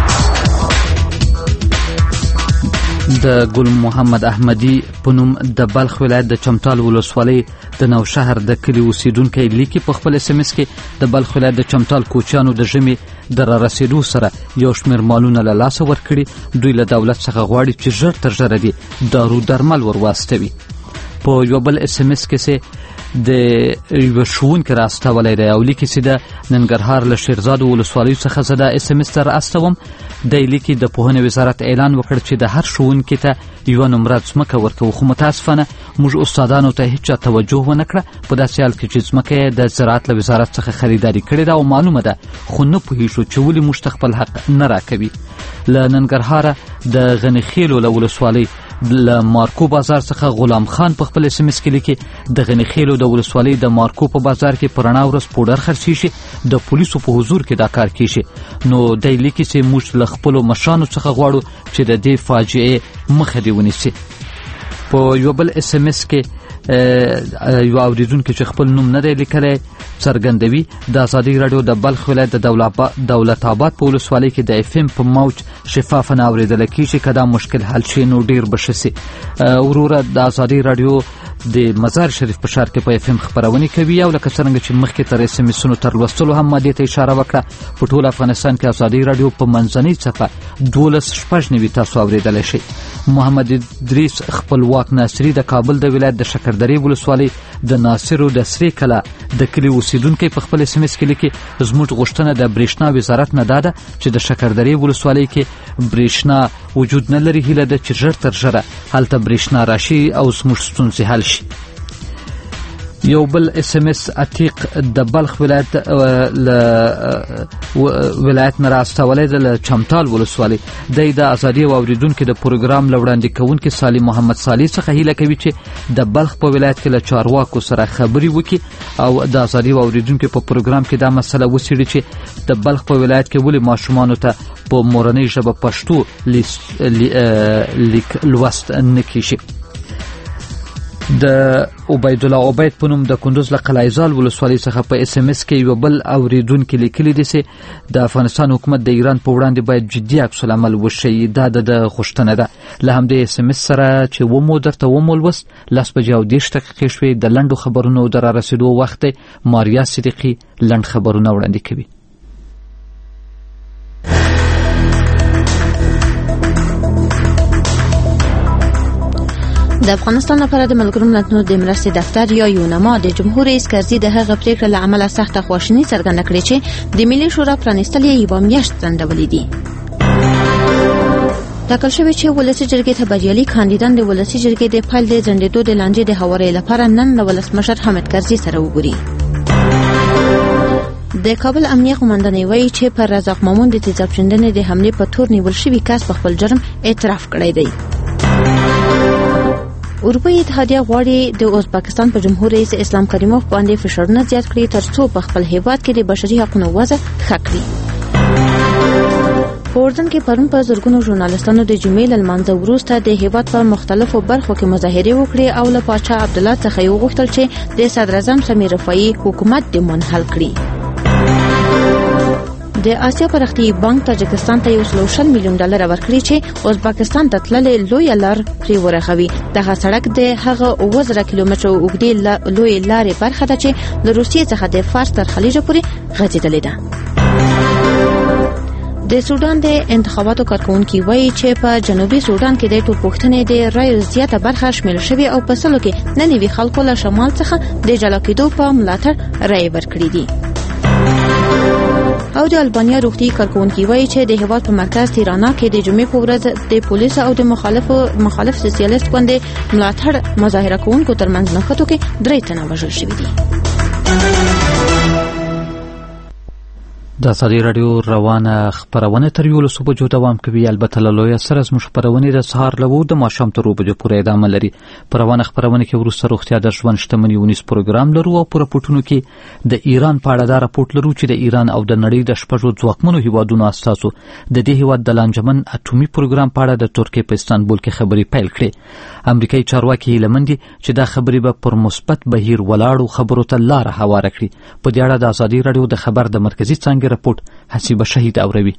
د ګل محمد احمدي په نوم د بلخ ولایت د چمتال ولسوالۍ د نوشهر د کلي اوسیدونکي لیکي په خپل SMS کې د بلخ ولایت د چمتال کوچیانو د ژمي د رارسېدو سره یو شمېر مالونه له لاسه ورکړي. دوی له دولت څخه غواړي چې ژر تر ژره دي دارو درمل ورواستوي. په یو بل SMS کې د یو ښوونکي راستولی دی او لیکي چې د ننګرهار له شیرزاد ولسوالیو څخه زه د SMS ته راستوم. دی لیکي د پوهنې وزارت اعلان وکړ چې د هر ښوونکي ته یوه نمره ځمکه ورکوو، خو متاسفانه موږ استادانو ته هیچا توجه ونه کړه. په داسې حال کې چې ځمکه یې د زراعت له وزارت څخه خریداري کړې ده او معلومه ده، خو نه پوهېږو چې ولې موږ ته خپل حق نه راکوي. له ننګرهاره د غنیخیلو له ولسوالۍ له مارکو بازار څخه غلام خان په خپل SMS کې لیکي د غنیخیلو د ولسوالۍ د مارکو په بازار کې په رڼا ورځ پوډر خرڅېږي شي، د پولیسو په حضور کې دا کار کیږي. نو دی لیکي چې موږ له خپلو مشرانو څخه غواړو چې د دې فاجعې مخه دې ونیسي. په یو بل SMS کې یو اوریدونکي چې خپل نوم نه دی لیکلی څرګندوي د ازادي راډیو د بلخ ولایت د دولت آباد په ولسوالۍ کې د FM په موج شفافه نه اورېدله کېږي. که دا مشکل حل شي نو ډېر به ښه سي. وروره د ازادي راډیو د مزار شریف په ښار کې په FM خپرونې کوي او لکه څرنګه چې مخکې تر SMS تر لوستلو هم ما دې ته اشاره وکړه، په ټول افغانستان کې ازادي راډیو په منځنۍ څپه 12 تاسو اورېدلی شئ. محمد ادریس خپلواک ناصري د کابل د ولایت د شکردرې ولسوالۍ د ناصرو د سرې کلا د کلي اوسیدونکی په خپل SMS کې لیکي زموږ غوښتنه د برېښنا وزارت نه دا ده چې د شکردرې ولسوالۍ کې برېښنا وجود نه لري. هیله ده چې ژر تر ژره هلته برېښنا راشي او زموږ ستونزې حل شي. یو بل اس ام اس عتیق د بلخ ولایت نه راستولی د چمتال ولسوالۍ د ازادي او اوریدونکو د پروګرام لوړاندې کوونکي صالح محمد صالح څخه هیله کوي چې د بلخ په ولایت کې له چارواکو سره خبرې وکړي او د ازادي او اوریدونکو په پروګرام کې دا مسله وڅېړي چې د بلخ په ولایت کې ولې ماشومانو ته په مورنۍ ژبه پښتو لیک لوست نه کیږي. د عبید الله عبید په نوم د کندوز له قلعه‌زال ولسوالۍ څخه په اس ام اس کې یو بل اوریدونکي لیکلي دي چې د افغانستان حکومت د ایران په وړاندې باید جدي عکس العمل وشي. دا د غوښتنه ده. له همدې اس ام اس سره چې درته ومولوست 10:30 شوې د لنډو خبرونو د رارسېدو وخت ماریا صدیقي لنډ خبرونه وړاندې کوي. د افغانستان لپاره د ملګرو ملتونو د مرستې دفتر یا یونما د جمهور رئیس کرزي د هغه پریکړه له امله سخته خواشیني څرګنده کړې چې د ملي شورا پرانیستل یې یوه میاشت ځنډولې دي. ټاکل شوی چې ولسي جرګې ته بریالي کاندیدان د ولسي جرګې د فایل د ځنډېدو د لانجې د هوارۍ لپاره نن له ولسمشر حامد کرزي سره وګوري. د کابل امنیه قومندانۍ وایي چې پر رزاق مامون د تیزاب شیندنې د حملې په تور نیول شوي کس په خپل جرم اعتراف کړی دی. اروپایي اتحادیه غواړي د ازبکستان په جمهور رئیس اسلام کریموف باندې فشارونه زیات کړي ترڅو په خپل هیواد کې د بشري حقوقو وضع ښه کړي. په اردن کې پرون په زرګونو ژورنالستانو د جمعې له لمانځه وروسته د هیواد په مختلفو برخو کې مظاهرې وکړې او له پاچا عبدالله څخه یې وغوښتل چې د صدراعظم سمیر رفاعي حکومت د منحل کړي. د آسیا پرختیایي بانک تاجکستان ته $120 میلیون ورکړي چې ازبکستان ته تللې لویه لار پرې ورغوي. دغه سړک د هغه 7,000 کیلومتره اوږدې لویې لارې برخه ده چې له روسیې څخه د فارس تر خلیجه پورې غځېدلې ده. د سودان د انتخاباتو کارکونکي وایي چې په جنوبي سودان کې د ټولپوښتنې د رایو زیاته برخه شمیرل شوې او په سلو کې ننوي خلکو له شمال څخه د جلا کېدو په ملاتړ رایې ورکړي دي. او د البانیا روغتي کارکونکي وایي چې د هیواد په مرکز تیرانا کې د جمعې په ورځ د پولیسو او د مخالف سوسیالیست ګوند ملاتړ مظاهره کوونکو ترمنځ نښتو کې 3 تنه وژل شوي دي. د ازادي راډیو روانه خبرونه تر 11 بجو دوام کوي. البته له لوی سره زموږ خبرونه د سهار له 2 د ماښام تر 2 بجو پورې ادامه لري. په روانه خبرونه کې وروسته روغتیا د ژوند شتمنۍ ونیس پروګرام لرو او په راپورټونو کې د ایران په اړه دا راپورټ لرو چې د ایران او د نړۍ د شپږو ځواکمنو هیوادونو استازو د دې هیواد د لانجمن اټومي پروګرام په اړه د ترکیې په استانبول کې خبرې پیل کړې. امریکایي چارواکي هیله مند دي چې دا خبرې به پر مثبت بهیر ولاړو خبرو ته لار هواره کړي. په دې اړه د ازادي راډیو د خبر د مرکزی څانګې راپورټ حسیبه شهید اوروي.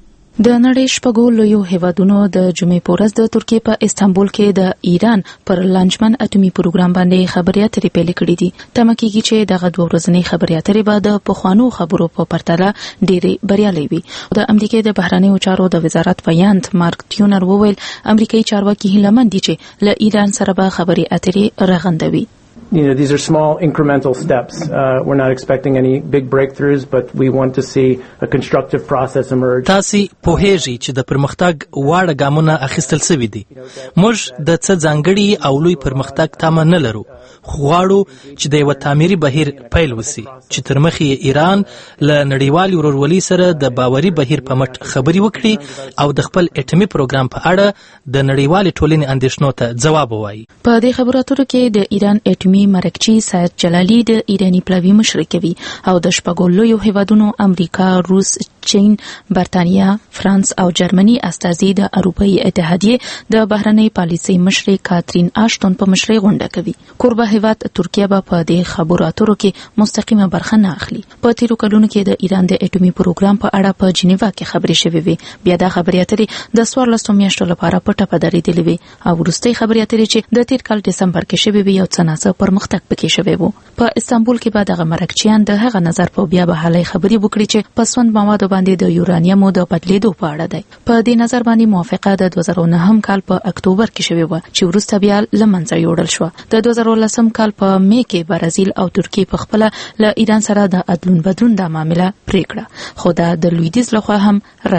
د نړۍ شپږو لویو هیوادونو د جمعې په ورځ د ترکیې په استانبول کې د ایران پر لانجمن اټومي پروګرام باندې خبرې اترې پیل کړې دي. تمه کېږي چې دغه 2 ورځنۍ خبرې اترې به د پخوانو خبرو په پرتله ډېرې بریالۍ وي. د امریکا د بهرنیو چارو د وزارت ویاند مارک ټیونر وویل امریکایي چارواکي هیله مند دي چې له ایران سره به خبرې اترې رغندوي. These are small incremental steps. We're not expecting any big breakthroughs, but we want to see a constructive process emerge. تاسو په هیڅ چې د پرمختګ واړه ګامونه اخیستل شوي دي. موږ د څه ځانګړي او لوی پرمختګ تمه نه لرو. غواړو چې د یو تعمیري بهیر پیل وسی چې تر مخې ایران له نړیوال ورورولۍ سره د باوري بهیر په مټ خبري وکړي او د خپل اټومي پروګرام په اړه د نړیوال ټولنې اندېښنو ته ځواب ووایي. په دې خبرو اترو کې د ایران اټومي مرکچی سید جلالی د ایرانی پلاوی مشر کوي او د شپږو لویو هیوادونو امریکا، روس، چین، برتانیا، فرانس او جرمني استازي د اروپאי اتحادیه د بهرنۍ پالیسۍ مشر کاترین آشتون په مشرۍ غونډه کوي. کوربه هیواد ترکیه به په دې خبرو اترو کې مستقیمه برخه نه اخلي. په تیرو کلونو کې د ایران د اټومي پروګرام په اړه په جنیوا کې خبرې شوې وي. بیا دا خبرې اترې د 14 میاشتو لپاره پټه پدریدلې وي او وروستۍ خبرې اترې چې د تیر کال دسمبر کې شوې وي او څنګه پرمختګ پکې شوی وو. په استانبول کې بعد هغه مرکچیان د هغه نظر په بیا بحالي خبرې وکړي چې پسوند موادو باندې د یورانیم د بدلیدو په اړه دی. په دې نظر باندې موافقه د 2009 کال په اکتوبر کې شوې و چې وروسته بیا لمنځه یوړل شو. د 2010 کال په می کې برازیل او ترکیه په خپل له ایران سره د عدلون بدلون د معاملې پریکړه خو دا د لویدیز لخوا هم رد شو.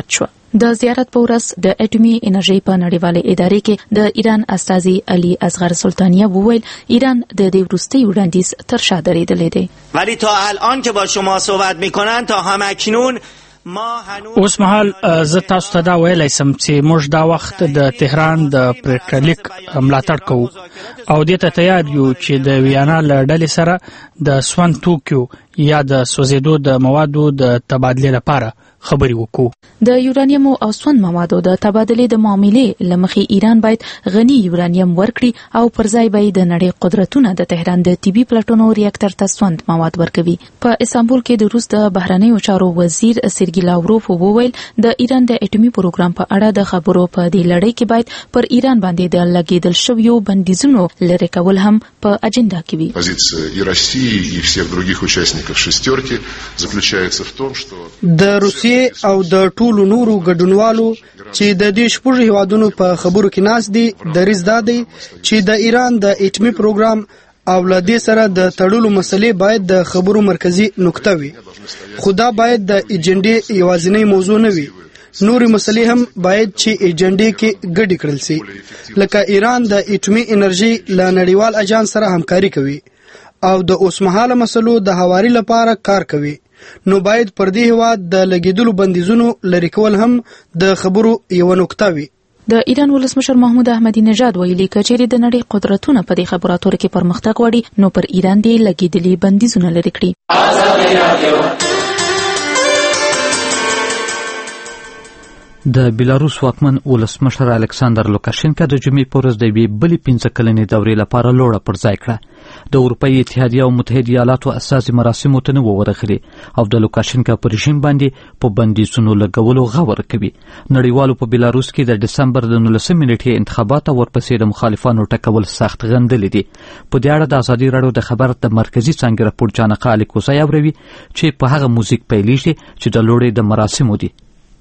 د زیارت په ورځ د اټومي انرژي په نړیوالې ادارې کې د ایران استازي علي اصغر سلطانیه وویل ایران د دې وروستي وړاندیز تر شا درېدلی دی. ولی تا الان که با شما صحبت میکنن تا همکنون اوس مهال زه تاسو ته دا ویلی سم چې موږ دا وخت د تهران د پریکړلیک ملاتړ کوو او دې ته تیار یو چې د ویانا له ډلې سره د سون توکیو یا د سوځېدو د موادو د تبادلې لپاره خبرې وکړو. د یورانیم او سون موادو د تبادلې د معاملې له مخې ایران باید غني یورانیم ورکړي او پر ځای به د نړۍ قدرتونه د تهران د طبي پلټونو ریاکټر ته سوند مواد ورکوي. په استانبول کې د روس د بهرنیو چارو وزیر سرګی لاوروف وویل د ایران د اټومي پروګرام په اړه د خبرو په دې لړۍ کې باید پر ایران باندې د لګیدل شویو بندیزونو لرې کول هم په اجنډا کې وي. Позиция и России, и всех других участников шестерки заключается в том, что د روسیې او د ټولو نورو ګډونوالو چې د دې شپږ هیوادونو په خبرو کې ناست دي دریځ دا دی چې د ایران د اټومي پروګرام او له دې سره د تړلو مسلې باید د خبرو مرکزی نقطه وي. خو دا باید د ایجنډې یوازینی موضوع نه وي. نورې مسلې هم باید چې ایجنډې کې ګډې کړل سي. لکه ایران د اټومي انرژي له نړیوال اجانس سره همکاري کوي او د اوسمهاله مسلو د هواري لپاره کار کوي. نو باید پر دې هیواد د لګیدلو بندیزونو لرې کول هم د خبرو یو نقطه وي. د ایران ولسمشر محمود احمدی نژاد ویلي کچېرې د نړۍ قدرتونه په دې خبرو اترو کې پرمختګ وړي نو پر ایران دې لګیدلي بندیزونه لرې کړي. د بیلاروس واکمن ولسمشر الکساندر لوکاشینکا د جمعې په ورځ د یوې بلې 15 کلنې دورې لپاره لوړه پر ځای کړه. د اروپایي اتحادیه او متحده ایالاتو اساسي مراسمو ته نه ورغلي او د لوکاشینکا پر رژیم باندې په بندیزونو لګولو غور کوي. نړیوالو په بیلاروس کې د دسمبر د 19 نیټې انتخابات او ورپسې د مخالفانو ټکول سخت غندلې دي. په دې اړه د ازادي راډیو د خبر د مرکزی څنګه راپور جانقه الیکوزای اوروي چې په هغه موزیک پیلېږي چې د لوړې د مراسمو دي.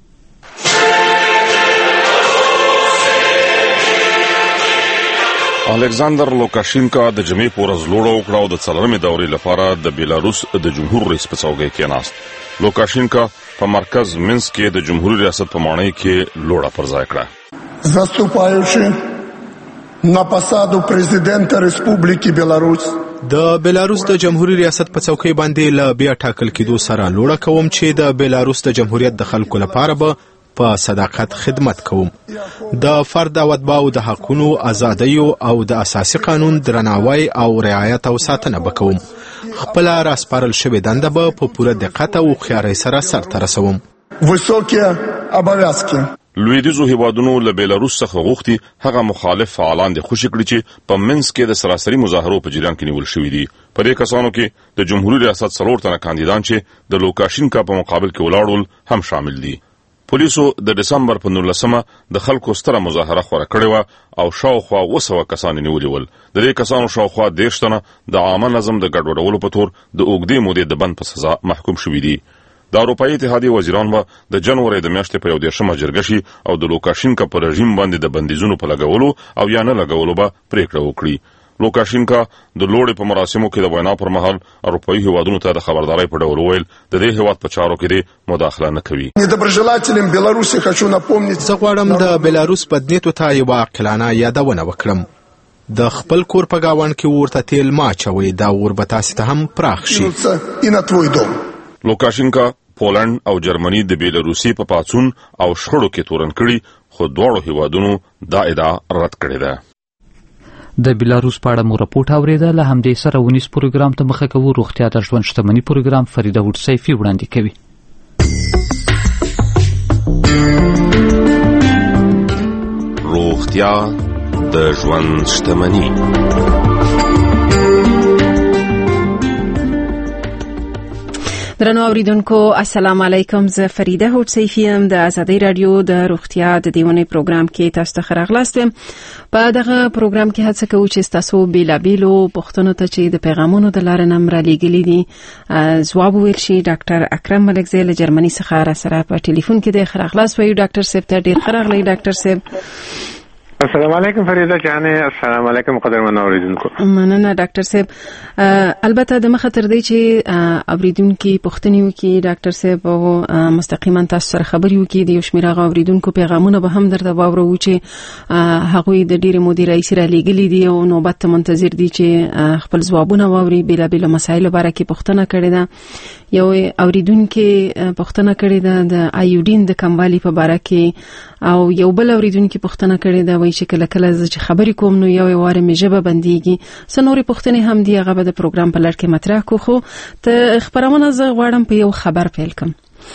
الکساندر لوکاشینکا د جمعې په ورځ لوړه وکړه او د څلورمې دورې لپاره د بیلاروس د جمهور رئیس په څوکۍ کې کېناست. لوکاشینکا په مرکز منسک کې د جمهوریت ریاست په ماڼۍ کې لوړه پر ځای کړه. Заступающий на посаду президента Республики Беларусь د بیلاروس د جمهوریت ریاست په څوکۍ باندې له بیا ټاکل کېدو سره لوړه کوم چې د بیلاروس د جمهوریت د خلکو لپاره به په صداقت خدمت کوم. د فرد او اتباعو د حقونو، ازادیو او د اساسي قانون درناوی او رعایت او ساتنه وکوم. خپل راسپارل شوی دنده به په پوره دقت او خیارۍ سره سرته رسوم. Высокие обовязки. لویدیزو هیوادونو له بیلاروس څخه غوښتي هغه مخالف فعالان د خوشی کړي چې په منسک کې د سراسري مظاهرو په جریان کې نیول شوی دي. په دې کسانو کې د جمهوریت ریاست څلور تنه کاندیدان چې د لوکاشینکا په مقابل کې ولاړول هم شامل دي. پولیسو د دسمبر په 19مه د خلکو ستره مظاهره خوره کړې وه او شاوخوا 200 کسان نیولي ول. د دې کسانو شاوخوا 10 تنه د عامه نظم د ګډوډولو په تور د اوږدې مودې د بند په سزا محکوم شوي دي. د اروپایي اتحادیې وزیران به د جنوري د میاشتې په 11مه جرګه شي او د لوکاشینکا په رژیم باندې د بندیزونو په لګولو او یا نه لګولو به پریکړه وکړي. لوکاشینکا د لوړې په مراسمو کې د وینا پر مهال اروپایي هیوادونو ته د خبردارۍ په ډول وویل د دې هیواد په چارو کې مداخله نه کوي. زه غواړم د بیلاروس بدنیتو ته یوه عاقلانه یادونه وکړم. د خپل کور په ګاونډ کې ورته تیل مه اچوئ، دا اور به تاسې ته هم پراخ شي. لوکاشینکا پولند او جرمني د بیلاروسي په پاڅون او شخړو کې تورن کړي خو دواړو هیوادونو دا ادعا رد کړې ده. د بیلاروس په اړه مو راپورټ اوریده. له همدې سره ونیس پروګرام ته مخه کوو. روغتیا د ژوند شتمني پروګرام فریده وډ سیفي وړاندې کوي. روغتیا د ژوند شتمني. درنو اوریدونکو السلام علیکم. زه فریده هوډ سیفی ام د ازادي رادیو د روغتیا د دیونی پروګرام کې تاسو ته خراغلاست. په دغه پروګرام کې هڅه کوو چې تاسو بیلابیلو پوښتنو ته چې د پیغامونو د لارې نم را لېږلي دي ځواب ویل شي. ډاکټر اکرم ملکزی له جرمني څخه را سره په ټلیفون کې د خراغلاست وایو. ډاکټر صاحب ته ډیر خراغلی. ډاکټر صاحب السلام علیکم فریده جانې. السلام علیکم قدرمن اوریدونکو. مننه ډاکټر صاحب. البته د مخه تر دې چې اوریدونکو پوښتنې وکړي ډاکټر صاحب او مستقیما تاسو سره خبرې وکړي د یو شمېر هغه اوریدونکو پیغامونه به هم درته واورو چې هغوی د ډېرې مودې راهیسې رالیږلي دي او نوبت ته منتظر دي چې خپل ځوابونه واوري. بېلابېلو مسایلو باره کې پوښتنه کړې ده. یو اوریدونکو پوښتنه کړې ده د آیوډین د کموالي په باره کې او یو بل اوریدونکو پوښتنه کړې ده وایي چې کله کله چې خبرې کوم نو یو واره مې ژبه بنديږي. سنوري پوښتنې هم دی هغه د پروګرام په لړ کې مطرح کو. خو ته خبرونه زه غواړم په یو خبر پیل کړم.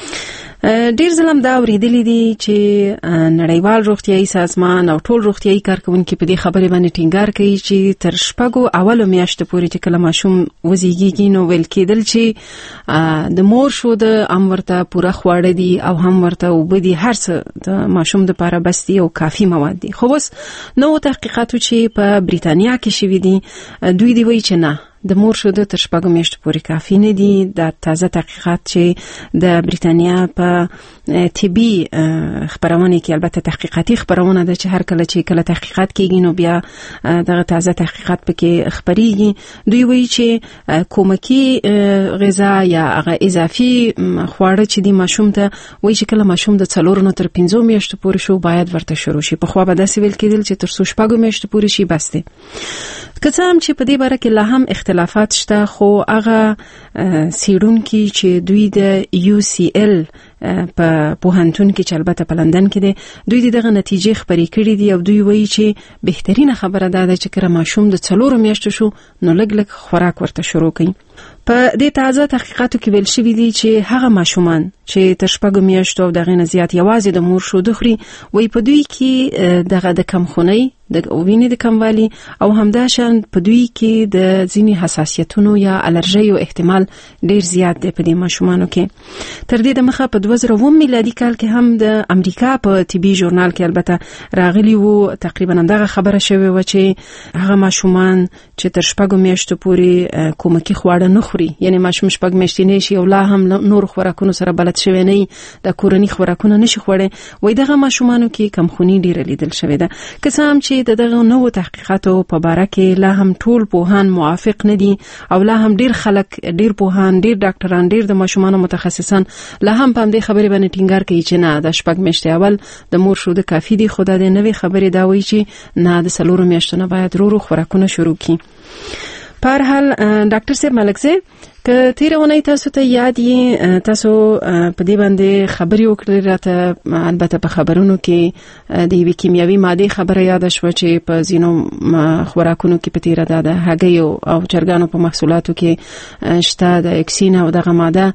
ډیر ځلم دا اوریدلې دي چې نړیوال روغتیايي سازمان او ټول روغتیايي کارکونکو په دې خبرې باندې ټینګار کوي چې تر شپږو اولو میاشتو پورې چې کله ماشوم وزیږي نو ویل کېدل چې د مور شو د ورته پوره خواړه دي او هم ورته وبدي هر څه د ماشوم د لپاره بس دي او کافي مواد دي. خو بس نو تحقیقاتو چې په بریتانیا کې شوي دي دوی دی وایي چې نه د مور شوده تر شپږو میاشتو پورې کافي نه دي. د تازه تحقیقات چې د بریتانیا په طبي خبرونه کې البته تحقیقاتي خبرونه ده چې هر کله چې کله تحقیقات کیږي نو بیا دغه تازه تحقیقات پکې خبريږي. دوی وایي چې کومکی غذا یا هغه اضافي خواړه چې دی ماشوم ته وایي چې کله ماشوم د 4 نه تر 5 میاشتو پورې شو باید ورته شروع شي. په خو به داسې ویل کېدل چې تر 6 میاشتو پورې شي بس دی. که څه هم چې په دې باره کې لا هم اختلافات شته خو هغه سیرونکي چې دوی د UCL په پوهنتون کې چې البته په لندن کې دي دوی دغه نتیجې خبرې کړې دي او دوی وایي چې بهترینه خبره ده چې کله ماشوم د 4 میاشتو شو نو لږ خوراک ورته شروع کړي. په دې تازه تحقیقاتو کې ویل شوی دي چې هغه ماشومان چې تر 6 میاشتو او دغه نه زیات یوازې د مور شوده خوري وایي په دوی کې دغه د کمخونۍ د وینې د کموالي او همداشان په دوی کې د ځینې حساسیتونو یا الرژیو احتمال ډیر زیات دی په دې ماشومانو کې. تر دې د مخه په 2009 میلادي کال کې هم د امریکا په طبي ژورنال کې البته راغلی وو تقریبا دغه خبره شوې و چې هغه ماشومان چې تر 6 میاشتو پورې کومکی خواړه نه خوري یعنی ماشوم 6 میاشتې نشي او لا هم نور خوراکونو سره بلد شوی نه د کورنۍ خوراکونه نشي خوړې وای دغه ماشومانو کې کمخونی ډیر لیدل شوی ده. که څه هم چې دغه نوو تحقیقاتو په باره کې لا هم ټول پوهان موافق نه دي او لا هم ډیر خلک ډیر پوهان ډیر ډاکټران ډیر د ماشومانو متخصصان لا هم په دې خبرې باندې ټینګار کوي چې نه د 6 میاشتې اول د مور شوده کافي دي. خو د نوې خبرې دا وایي چې نه د 4 میاشتو نه باید رو خوراکونه شروع کړي. په هر حال ډاکټر صاحب ملکزی که تیرونه تاسو ته یاد یې تاسو په دې باندې خبرې وکړې راته البته په خبرونو کې د یوې کیمیاوي ماده خبره یاد شوه چې په زینو خوراکونو کې په تیره ده هګیو او چرګانو په محصولاتو کې شته د اکسین او دغه ماده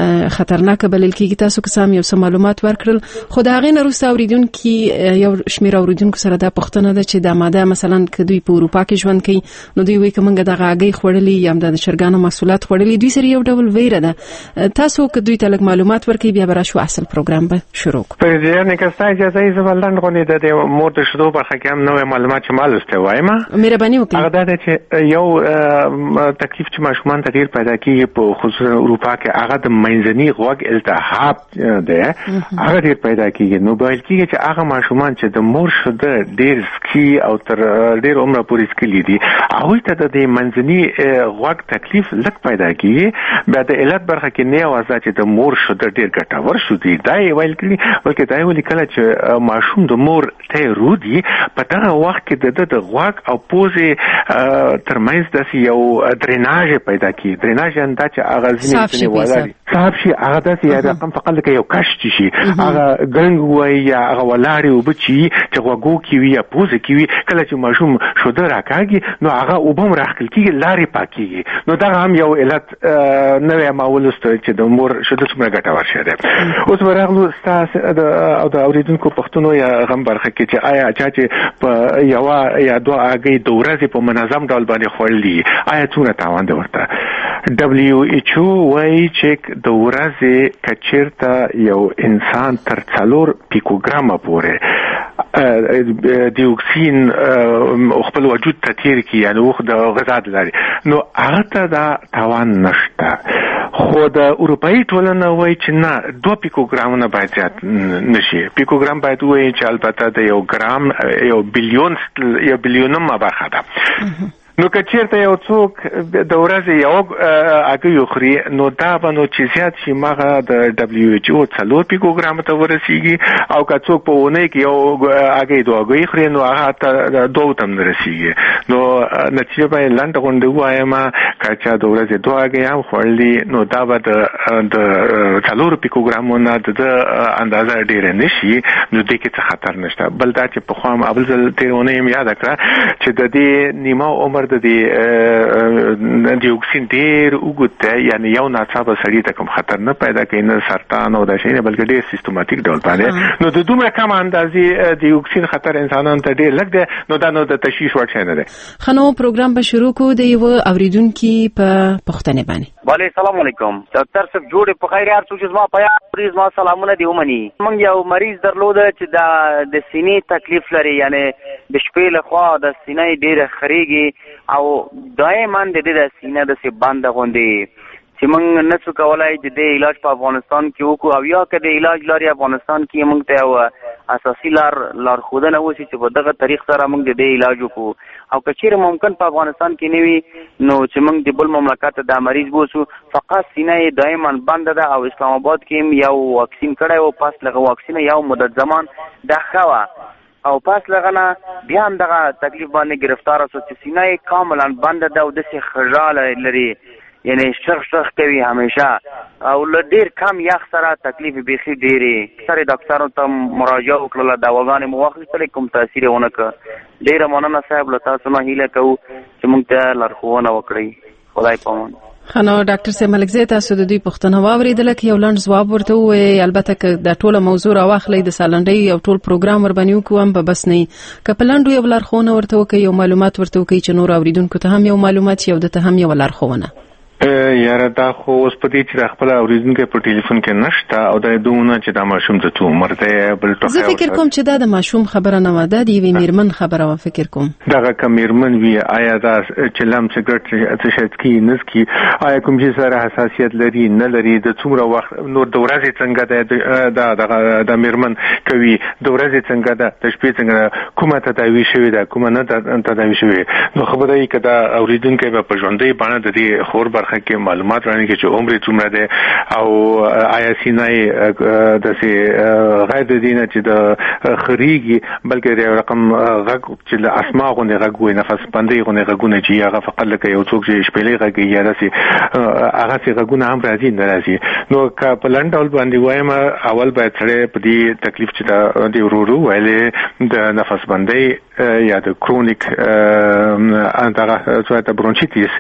خطرناک بلل کېږي. تاسو که سم یو څه معلومات ورکړل خو دا غي نه روسته اوریدونکو یو شمیر اوریدونکو سره دا پوښتنه ده چې د ماده مثلا که دوی په اروپا کې ژوند کوي نو دوی وایي کومه دغه هګۍ خوړلې یا د چرګانو محصولات خوړلې دوی سره یو ډول ویره ده. تاسو که دوی ته لږ معلومات ورکړي بیا به راشو اصل پروګرام به شروع کړو. په دې نه که تاسو اجازه یې زبلند غونې د مور د شدو برخه کې هم نوې معلومات چې مالسته وایم مهرباني وکړئ. هغه دا چې یو تکلیف چې ماشومان ته ډیر پیدا کیږي په خصوصا اروپا کې هغه د منځني غوږ التهاب ده هغه ډیر پیدا کیږي. نو بایل کیږي چې هغه ماشومان چې د مور شوده ډیر سکي او تر ډیر عمر پورې سکي دي هغه ته د منځني غوږ تکلیف لږ پیدا کیږي. بیا د علت برخه کې نه وازه چې د مور شوده ډیر ګټور شو دي دا یې ویل کړي بلکې دا یې ویل کله چې ماشوم د مور ته رودي په دغه وخت کې د غوږ او پوزې ترمنځ د یو دریناژ پیدا کیږي. دریناژ انده چې اغازنی ولري صاحب شي هغه د یو رقم فقط کې یو کشت شي هغه ګنګ وای یا هغه ولاري وبچي چې غوږو کې وي یا پوزې کې وي کله چې ماشوم شوده راکاږي نو هغه وبم راخل کیږي لاري پاکيږي. نو دا هم یو علت نوې معولسته چې د مور شوده څومره ګټور شه ده. اوس ورغلو تاسو او د اوریدونکو پښتنو یا غم برخه کې چې آیا چې په یو یا دوه اگې د ورځې په منظم ډول باندې خورلي آیا څونه تاوان ده ورته. WHO وايي چې د ورځې کچیرته یو انسان تر 4 پیکوګرام پورې دی اکسین خپل وجود ته تیر کی یعنی وخت د غذا لري نو هغه ته دا توان نشته. خو د اروپאי ټولنه وایي چې نه 2 پیکوګرامونه باید زیات نشي. پیکوګرام باید وایي چې البته د یو ګرام یو بلیونم برخه ده. نو که چیرته یو څوک د ورځې یو هګۍ خوري نو دا به نو چې زیات شي مغه د WHO 4 پیکوګرام ته ورسیږي او که څوک په اونۍ کې یو هګۍ دوه هګۍ خوري نو هغه ته 2 تم رسیږي. نو نتیجه به لاندې غونډه وایم که چې د ورځې 2 هګۍ هم خورلي نو دا به د 4 پیکوګرامونو د اندازه ډیر نشي. نو د کې څه خطر نشته. بل دا چې په خو هم اول ځل تیرونه یاد کړه چې د دې نیمه عمر د اکسین ډیر وګته یعنی یو ناڅاپه سړی ته کوم خطر نه پیدا کوي نه سرطان او د شي نه بلکې ډیر سیستماتیک ډول باندې. نو د دومره کم اندازې د اکسین خطر انسانانو ته ډیر لږ دی. نو دا نو د تشویش وړ نه دی. خنو پروګرام به شروع کو د یو اوریدونکو په پښتنه باندې. وعلیکم السلام علیکم ډاکټر صاحب جوړ په خیر یار څه ما پیا مریض ما سلامونه دی ومني. موږ یو مریض درلود چې د سینې تکلیف لري یعنی د شپې له خوا د سینې ډیر خريږي او دائما د دې د سینې د سی بند غوندي چې موږ نه څه کولای چې د علاج په افغانستان کې وکړو او یا که د علاج لري افغانستان کې موږ ته اساسي لار خودنه وسی چې په دغه طریق سره موږ د علاج وکړو او که چیرې ممکن په افغانستان کې نه وي نو چې موږ د بل مملکت د مریض بوسو فقط سینې دائما بند ده او اسلام آباد کې یو واکسین کړی او پاس لغه واکسین یو مدت زمان دخوا او پاس لغنه بیا هم دغه تکلیف باندې گرفتار شو چې سینې کاملا بند ده او د سي خجاله لري یعنی شخ کوي همیشه او لډیر کم یخ سره تکلیف بيخي ډیری سره ډاکټرانو ته مراجعه وکړه دواګانې مو واخیستل کوم تاثیر ونه ک ډیر مننه صاحب لتا سم هیله کو چې موږ ته لارښوونه وکړي. خدای پامان. خنو ډاکټر سي ملک زه تاسو د دوی پښتنه واوریدل کې یو لنډ جواب ورته وې البته ک د ټوله موضوع راوخلې د سالنډي یو ټول پروګرام ور باندې کوم په بس نه ک په لنډو یو لارښوونه ورته وکي یو معلومات ورته وکي چې نور اوریدونکو ته هم یو معلومات یو د ته هم یو لارښوونه. یاره دا خو اوس په دې چې د خپل اوریدونکو په ټلیفون کې نشته او د دوونه چې د ماشوم ته تو عمر ته بل ټوخه. زه فکر کوم چې دا د ماشوم خبره نه و د یوې میرمن خبره و فکر کوم. دغه کوم میرمن وی آیا دا چې لم سیګریټ څه شت کی نسکی آیا کوم چې سره حساسیت لري نه لري د څومره وخت نور د ورځې څنګه د میرمن کوي د ورځې څنګه د شپې څنګه کومه تداوی شوی ده کومه نه تداوی شوی نو خبره یې کدا اوریدونکو په ژوندۍ باندې د دې خور برخه کې معلومات رانه کې چې عمر څومره ده او آیا سینې د سي غیر د دینه چې د خريږي بلکې د رقم غږ چې د اسماء غونې غږ وي نفس باندې غونې غږونه چې هغه فقط لکه یو څوک چې شپېلې غږ یا د سي هغه سي غږونه هم راځي نه راځي. نو که په لنډول باندې وایم اول باید سره په دې تکلیف چې د ورورو ویلې د نفس باندې یا د کرونیک انتغه څه ته برونچیتیس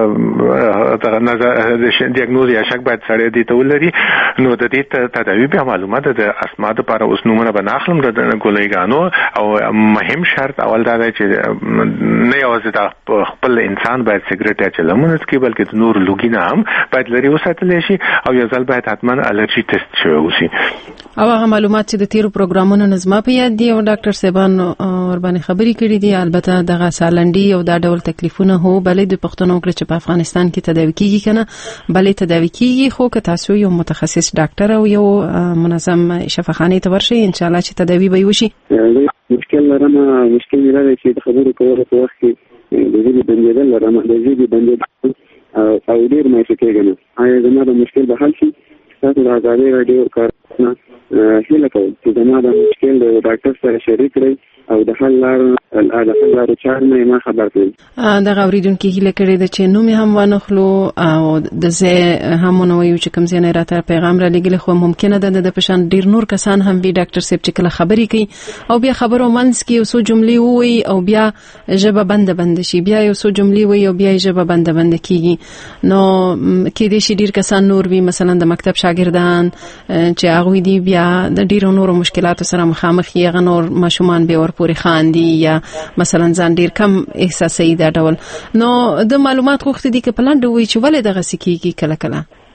د ډیاګنوز یا شک باید سره دي ته ولري. نو د دې تداوی به معلومات د اسماء لپاره اوس نمونه بناخلم د ګولېګانو او مهم شرط اول دا دی چې نه یوازې د خپل انسان باید سیګریټ چلمونه کې بلکې د نور لوګینه هم باید لري وساتل شي او یو ځل باید حتما الرجی ټیسټ شوی وسی. او هغه معلومات چې د تیرو پروګرامونو نظم په یاد دی او ډاکټر صاحبان ور باندې خبرې کړې دي البته دغه سالنډي او دا ډول تکلیفونه هو بلې د پښتنو کړ چې په افغانستان کې تداوی کیږي کنه بلې تداوی کیږي خو که تاسو یو متخصص ډاکټر او یو منظم شفاخانه ته ورشي ان شاء الله چې تداوی به وشي. مشکل لرم مشکل لري چې خبرو کول په وخت کې د دې بندیدل لرم د دې بندیدل او ډیر مې فکر کنه آیا زما د مشکل به حل شي تاسو د ازادي رادیو کارونه هیله کوم چې زما د مشکل د ډاکټر سره شریک کړئ او د حل لار چارنه ما خبر کړئ. دا اوریدونکو هیله کړې ده چې نو مې هم ونخلو او د زه هم نو یو چې کوم ځای راته پیغام را لګل خو ممکنه ده د پښان ډیر نور کسان هم وی ډاکټر صاحب چې کله خبرې کوي او بیا خبرو منځ کې اوسو جملې وي او بیا ژبه بند شي بیا یو څو جملې وي او بیا ژبه بند کیږي نو کې دې شي ډیر کسان نور وي مثلا د مکتب شاګردان چې هغه دی بیا د ډیرو نورو مشکلاتو سره مخامخ یې غنور ماشومان به ور پورې خاندي یا مثلا ځان ډیر کم احساسي دا ډول نو د معلومات غوښتي دي چې پلان دوی چې ولې دغه سکیږي کله کله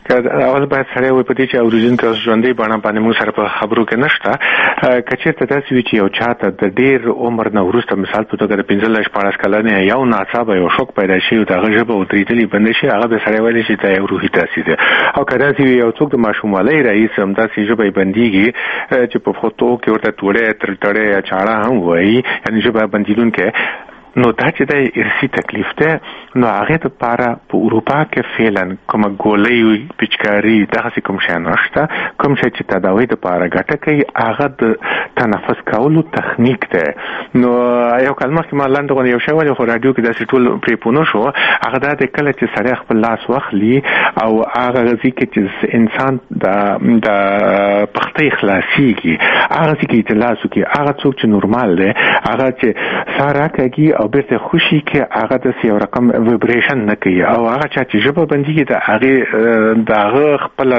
اول باید سره وي په دې چې اوریدونکو ژوندۍ باندې موږ سره په خبرو کې نشته کچېرته داسې وي چې یو چاته د ډیر عمر نه وروسته مثال په توګه د 15-14 کلنې یو ناڅاپه یو شوک پیدا شي او دغه ژبه ودرېدلې بند شي هغه به سره ویل شي دا یو روحي تاثیر دی او کله چې یو څوک د ماشوموالۍ رئیس هم داسې ژبه بنديږي چې په فوټو کې ورته توړې ترټړې یا چاړه هم وایي یعنی ژبه بندیدونکې نو دا چې د ارثي تکلیف ده نو هغه د پاره په اروپا کې فعلا کوم ګولۍ پچکاری دغه کوم شی نشته کوم شی چې تداوی د پاره ګټه کوي هغه د تنفس کولو تخنیک ده نو یو کلمه چې ما لاندې یو شی ولې خو رادیو کې داسې ټول پریپونو شو هغه د کله چې سړی خپل لاس واخلي او هغه ځکه چې انسان د پختې خلاصيږي هغه ځکه چې لاس کې هغه څوک چې نورمال دی هغه چې سارا کوي او بیرته خوشي کې هغه د یو رقم ویبریشن نه کوي او هغه چې ژبه بنديږي د هغه دغه خپل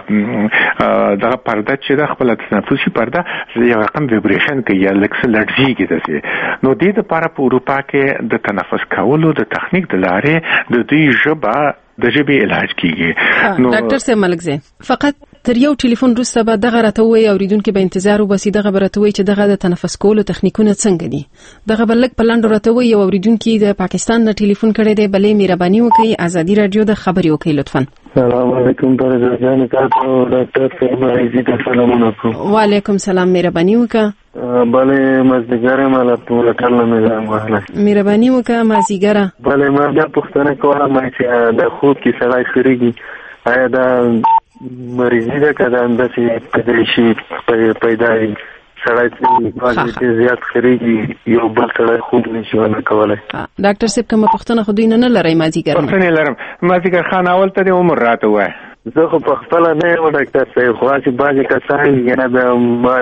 دغه پرده چې د خپل تنفسي پرده یو رقم ویبریشن کوي لکه لړزيږي دسه نو د دې لپاره په اروپا کې د تنفس کولو د تخنیک د لارې د دې ژبه د ژبې علاج کیږي نو ډاکټر صاحب ملکزی فقط تر یو ټلیفون وروسته به دغه راته وایي اوریدونکو به انتظار وباسي دغه به راته وایي چې دغه د تنفس کولو تخنیکونه څنګه دي دغه به لږ په لاندې راته وایي یو اوریدونکو د پاکستان نه ټلیفون کړی دی بلې مهرباني وکړئ ازادي رادیو د خبري وکړئ لطفا السلام علیکم پرځان تاسو ډاکټر صاحب عزیز سلامونه کوم وعلیکم السلام مهرباني وکړه بله مزدګر مالا په کله مې وهله مهرباني وکړه مازیګره بله ما د پښتنه کوله چې د خوب کې سړی خريږي آیا دا مریضی ده که دا انداسې پیدا شي پیدا سړی چې زیات خريږي یو بل سړی خوب نشي ونه کولی ډاکټر صاحب کومه پوښتنه خو دوی نه لرئ مازیګر پوښتنې لرم مازیګر خان اول ته د عمر راته ووایه زه خو په خپله نه یم ډاکټر صاحب خو هسې بعضې کسان نه د ما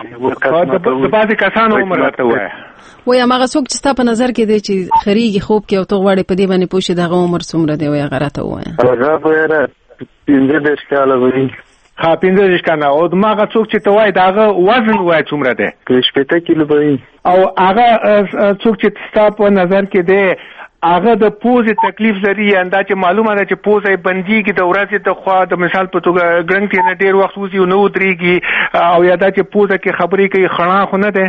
د بعضې کسانو عمر راته ووایه وای هغه څوک چې ستا په نظر کې دی چې خريږي خوب کې او ته غواړې په دې باندې پوه شې دغه عمر څومره دی وای هغه راته ووایه هغه به 15 کاله وي 15 کاله او دغه څوک چې ته وای دغه وزن وای څومره دی 15 کیلو وي او هغه څوک چې ستا په نظر کې دی هغه د پوزې تکلیف لري اندا چې معلومه ده چې پوزې بنديږي د ورځې د خوا د مثال په توګه ګرنګ کې نه ډیر وخت وځي نو دريږي او یا دا چې پوزه کې خبرې کوي خړا خو نه ده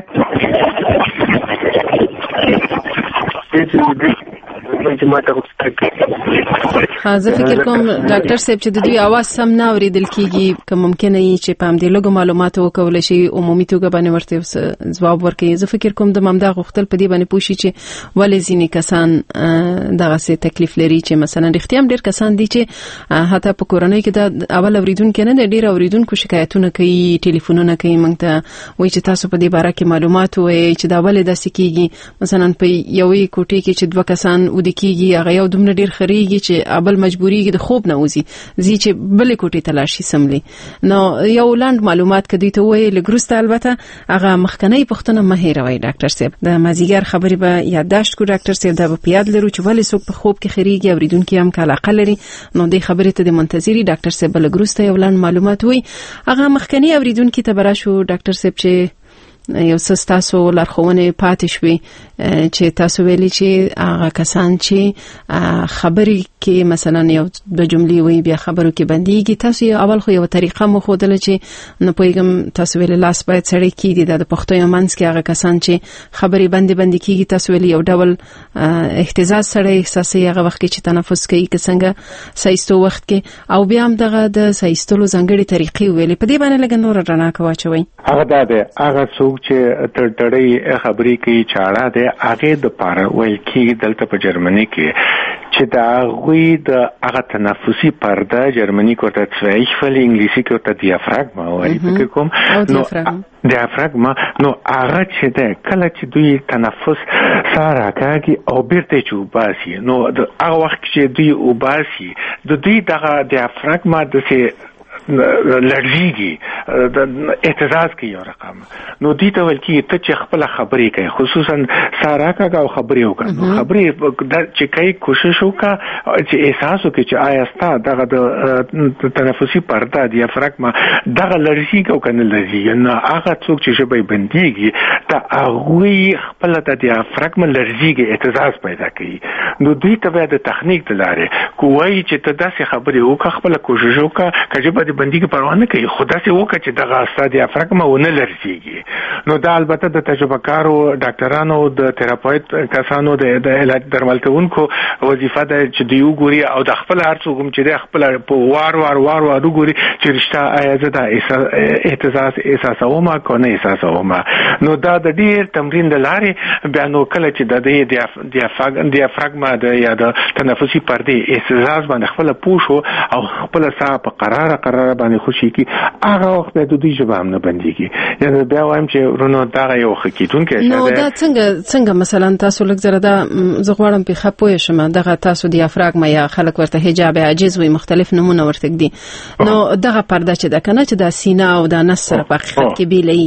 زه فکر کوم ډاکټر صاحب چې د دوی आवाज سم نه اوریدل کیږي که ممکنه وي چې په همدې لږو معلوماتو وکول شي عمومي توګه باندې ورته ځواب ورکړي زه فکر کوم د ممدا غوښتل په دې باندې پوښي چې ولې ځینې کسان دغه څه تکلیف لري چې مثلا رښتیا هم ډېر کسان دي چې حتی په کورنۍ کې د اول اوریدونکو نه ډېر اوریدونکو شکایتونه کوي ټلیفونونه کوي موږ ته وایي چې تاسو په دې باره کې معلومات وایي چې دا ولې داسې کیږي مثلا په یوې کوټې کې چې دوه کسان ودکیږي هغه یو دومره ډیر خريږي چې ابل مجبوریږي د خوب نه وځي زی چې بلې کوټې ته لاړ شي سملي نو یو لاند معلومات کدی ته وایي لګروسته البته هغه مخکنی پښتنه مه هیروي ډاکټر صاحب د مازیګر خبرې به یادداشت کو ډاکټر صاحب دا په یاد لرو چې ولې څوک په خوب کې خريږي اوریدونکو هم کله عقل لري نو د خبرې ته د منتظری ډاکټر صاحب لګروسته یو لاند معلومات وایي هغه مخکنی اوریدونکو ته براشو ډاکټر صاحب چې یو څه تاسو لارښوونې پاتې شوي چې تاسو ویلي چې هغه کسان چې خبرې کې مثلا یو د جملې وي بیا خبرو کې بنديږي تاسو اول خو یو طریقه مو خودل چې نه پوهیږم تاسو ویلي لاس باید سړی کیږي د پښتو یو منځ کې هغه کسان چې خبرې بندي کیږي تاسو ویلي یو ډول اهتزاز سړی احساسي هغه وخت کې چې تنفس کوي که څنګه سایستو وخت کې او بیا هم دغه د سایستلو ځانګړي طریقې ویلي په دې باندې لګ نور رڼا کوي هغه ده هغه چې تړړې خبرې کوي چاړه ده هغه د پاره ویل کې دلته په جرمني کې چې دا غوي د هغه تنفسي پرده جرمني کوته څوایفل انګلیسي کوته دیافراګما وایي فکر کوم نو دیافراګما نو هغه چې ده کله چې دوی تنفس ساره کوي او بیرته چوباسي نو هغه وخت چې دوی وباسي د دوی دغه دیافراګما د لړزيږي د اعتزاز کوي یو رقم نو دې ته ویل کېږي ته چې خپل خبرې کوي خصوصا ساراکا او خبرې وکړه خبرې چې کوي کوشش وکړه چې احساس وکړي چې آیا ستا دغه د تنفسي پرده دیافراګما دغه لړزيږي او کنه لړزيږي نو هغه څوک چې ژبه بنديږي دا هغه خپل د دیافراګما لړزيږي اعتزاز پیدا کوي نو دوی ته د تخنیک د لارې کوی چې ته داسې خبرې وکړه خپل کوشش وکړه چې په دې بندي کې پروا نه کوي خدا سي وکړه چې دغه استاد دیافراګما ونه لړزيږي نو دا البته د تجربه کارو ډاکټرانو د تراپیوت کسانو د علاج درملتونکو وظیفه ده چې دی وګوري او د خپل هر څوک چې د خپل په وار وګوري چې رښتا آیا زه د اعتزاز احساسوم او نه احساسوم نو دا د ډیر تمرین د لارې بیا نو کله چې د دیافراګما د یا د تنفسي پردې احساس باندې خپل پوښو او خپل ساه په قرار باندې خوشي کی هغه وخت د دوی ژبه هم نه بنديږي یعنی بیا وایم چې ورونو دا یو خکیتون کې نو دا څنګه مثلا تاسو لږ زره دا زغوړم په خپوي شمه دغه تاسو دیافراګما یا خلک ورته حجاب عاجز وي مختلف نمونه ورته دي نو دغه پرده چې د کنه چې د سینه او د نس سره په حقیقت کې بیلې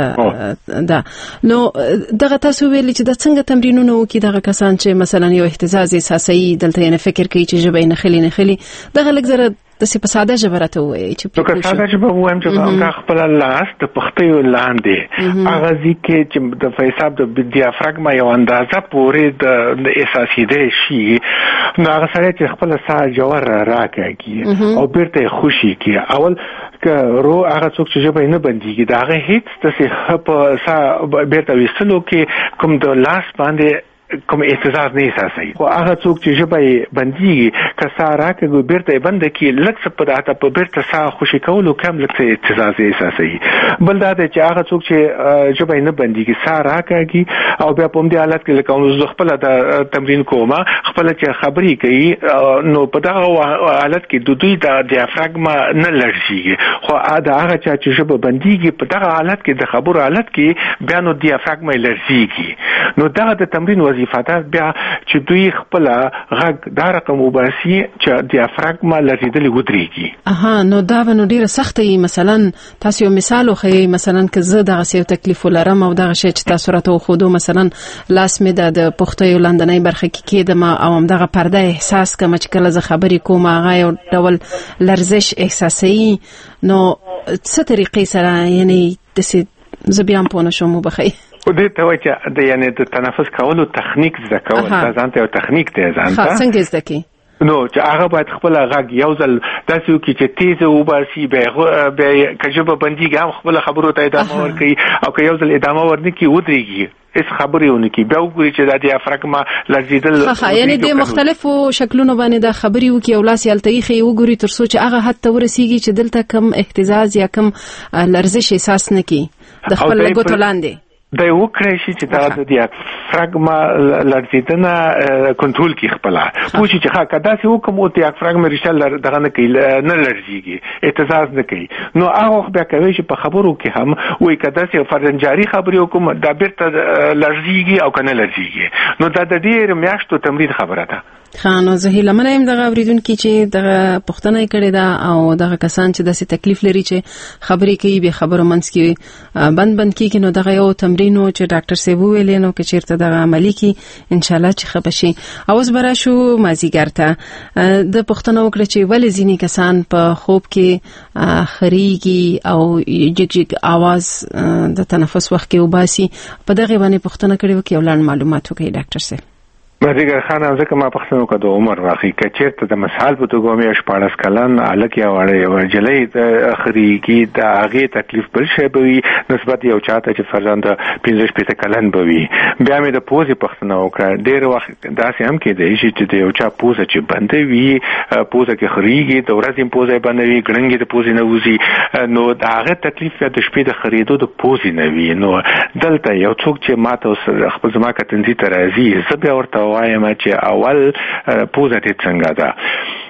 دا نو دغه تاسو ویل چې د څنګه تمرینونه وکي دغه کسان چې مثلا یو اهتزاز احساسي دلته نه فکر کوي چې ژبه نه خلی دغه لږ زره د سی په ساده ژبه راته وایي چې په ساده ژبه وایم چې هغه خپل لاس د پختیو لاندې هغه ځکه چې د حساب د دیافراګما یو اندازه پورې د احساسي دی شي نو هغه سره چې خپل ساه جوړ راکاږي او بیرته خوشي کی اول رو هغه څوک چې ژبه نه بنديږي دا هغه هیڅ د په ساه بیرته وسلو کې کوم د لاس باندې کوم احساس نه احساسي خو هغه څوک چې ژبه بنديږي کساره کې بیرته بند کی لکه په داته په بیرته ساه خوشي کولو کم لکه احساس احساسي بل دا چې هغه څوک چې ژبه نه بنديږي ساره کوي او بیا په دې حالت کې لکه نو خپل د تمرین کومه خپل چې خبري کوي نو په دا حالت کې د دوی د دیافراګما نه لړزيږي خو دا هغه چې ژبه بنديږي په دا حالت کې د خبرو حالت کې بیا نو دیافراګما لړزيږي نو دا د تمرین وظیفه بیا چې دوی خپل غږ دا رقم وباسي چې دیافراګما لړزیدلی ودرېږي نو دا نو ډیره سخته مثلا تاسو یو مثال وخی مثلا که زه دغه څه تکلیف ولرم او دغه شی چې تاسو راته خودو مثلا لاس مې د پختې لاندنۍ برخه کې کېدم او هم دغه پرده احساس کوم چې کله زه خبرې کوم هغه یو ډول لرزش احساسي نو څه طریقې سره یعنی د زبیان پونه شوم وبخی و دې ته وایي چې د یعنی د تنفس کولو تخنیک زده کول ځان ته یو تخنیک دی ځان ته څنګه زده کی نو چې هغه باید خپل غږ یو ځل داسې وکړي چې تیز وباسي به کجبه بنديږي هم خپل خبرو ته ادامه ورکړي او که یو ځل ادامه ورنکړي ودرېږي اس خبرې ونکړي بیا وګوري چې د دیافراګما لړزیدل یعنی د مختلفو شکلونو باندې د خبرې وکړي او لاس یالتېخي وګوري تر څو چې هغه حتی ورسیږي چې دلته کم اهتزاز یا کم لرزش احساس نکړي د خپل لګوتو لاندې دا یو کړی شي چې دا د دیافراګما لړزیدنه کنټرول کی خپل پوښي چې ښه کدا سه حکم او دیافراګما رښتیا دغه نه کوي نه لړزيږي اهتزاز نه کوي نو هغه بیا کوي چې په خبرو کې هم وای کدا سه فرنجاري خبرې وکم دا بیرته لړزيږي او کنه لړزيږي نو دا د ډیر میاشتو تمرین خبره ده خانو زه هیله منم دغه اوریدونکو چې دغه پښتنه کړي دا او دغه کسان چې داسې تکلیف لري چې خبرې کوي به خبرو منځ کې بند کیږي نو دغه یو تمرینو چې ډاکټر سیب ویلې نو چې چیرته دغه عملی کی ان شاء الله چې خبشي اوس برا شو مازیګر ته د پښتنه وکړي چې ولې ځینی کسان په خوب کې خريږي او جګ आवाज د تنفس وخت کې وباسي په دغه باندې پښتنه کړي وکي ولان معلومات وکي ډاکټر سیب مازیګر خان ځکه ما پښتنو کده عمر واخی کچېرته د مثال په توګه مې 14 کلن الک یا وړې ورجلې اخريږي دا هغه تکلیف بل شی بوي نسبت یو چاته چې فرزند 15 کلن بوي بیا مې د پوزي پښتنو وکړه ډېر وخت داسې هم کې دی چې د یو چا پوزه چې بندې وي پوزه کې خريږي د ورځې پوزه بندوي ګړنګي د پوزي نه وځي نو دا هغه تکلیف د شپې د خریدو د پوزي نه وي نو دلته یو څوک چې ماته خپل زما کتنځي ترازی زه بیا ورته وایم چې اول پوزه دې څنګه ده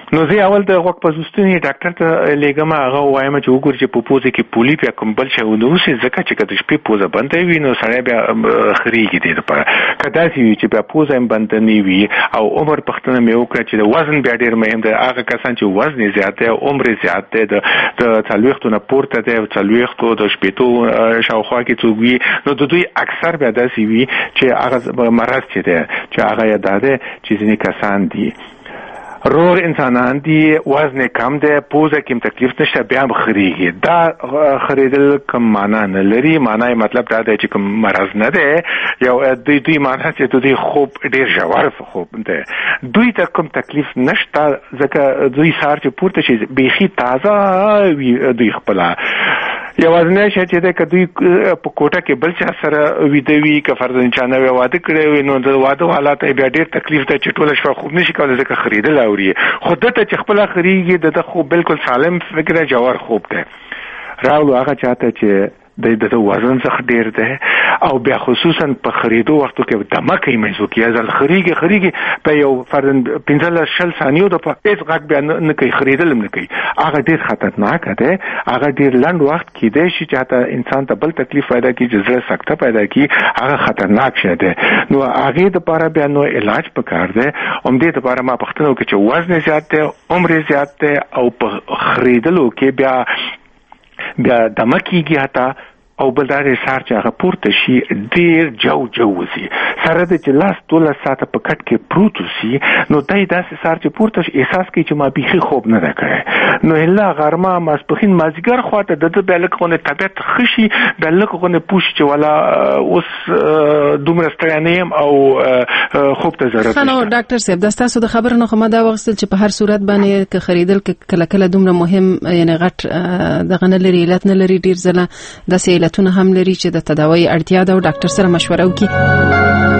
نو زه اول د غوږ په زستونی ډاکټر ته لګم هغه وایم چې وګور چې په پوزه کې پولی بیا کوم بل شی ونه وسی ځکه چې کله شپې پوزه بندې وي نو سړی بیا خريږي دې لپاره کدا چې چې بیا پوزه هم بند نه وي او عمر پختنه مې وکړه چې د وزن بیا ډیر مهم دی هغه کسان چې وزن زیات دی عمر زیات دی د څلويختو نه پورته دی څلويختو د شپېتو شاوخوا کې څوګي نو د دوی اکثر بیا داسې وي چې هغه مرض چې دی چې هغه یې داده چې ځینې کسان دي رور انسانان دي وزن کم دی پوزه کې تکلیف نشته بیا خريږي دا خریدل کوم معنا نه لري معنا یې مطلب دا دی چې کوم مرض نه دی یو دوی معنا چې دوی خوب ډیر ژور خوب دی دوی ته کوم تکلیف نشته ځکه دوی سار چې پورته شي بيخي تازه وي دوی خپل یوازنه شي چې د کدی په کوټه کې بل چا سره ویدوي که فرضاً چا نه واده کړی نو د واده حالات بیا ډیر تکلیف ته چټول شو خوب نشي کولای ځکه خریدل اوري خود ته چې خپل خريږي د خو بالکل سالم فکر جوړ خوب ده راو هغه چاته چې د وزن څخه ډیر ده او بیا خصوصا په خریدو وختو کې دمکه مېزو کې ازل خريږي په یو فرضاً 15 ثانیو د په هیڅ غږ بیا نه کوي خریدل نه کوي هغه ډیر خطرناک ده هغه ډیر لنډ وخت کې دی چې چاته انسان ته بل تکلیف پیدا کی جزره سکته پیدا کی هغه خطرناک شه ده نو هغه د لپاره بیا نو علاج پکار ده هم دې لپاره ما پښتنو کې چې وزن زیات ده عمر زیات ده او په خریدلو کې بیا دمکیږي هتا او بلداري سار چې هغه پورته شي ډیر جو وسی سره د جلاس توله ساته په کټ کې پروت وسی نو دای داسې سار چې پورته احساس کوي چې ما بيخي خوب نه راکړي نو الا غرمه ماسپخین مازیګر خواته د بلکونه طبيعت خشي بلکونه پوښ چې ولا اوس دومره ستړی او خوب ته ضرورت نو ډاکټر صاحب د تاسو د خبرو نه خمه دا وغوښتل چې په هر صورت باندې ک خریدل کله دومره مهم یعنی غټ دغه نه لري علت نه لري ډیر ځله د علتونه هم لري چې د تداوی اړتیا ده او ډاکټر سره مشوره وکړي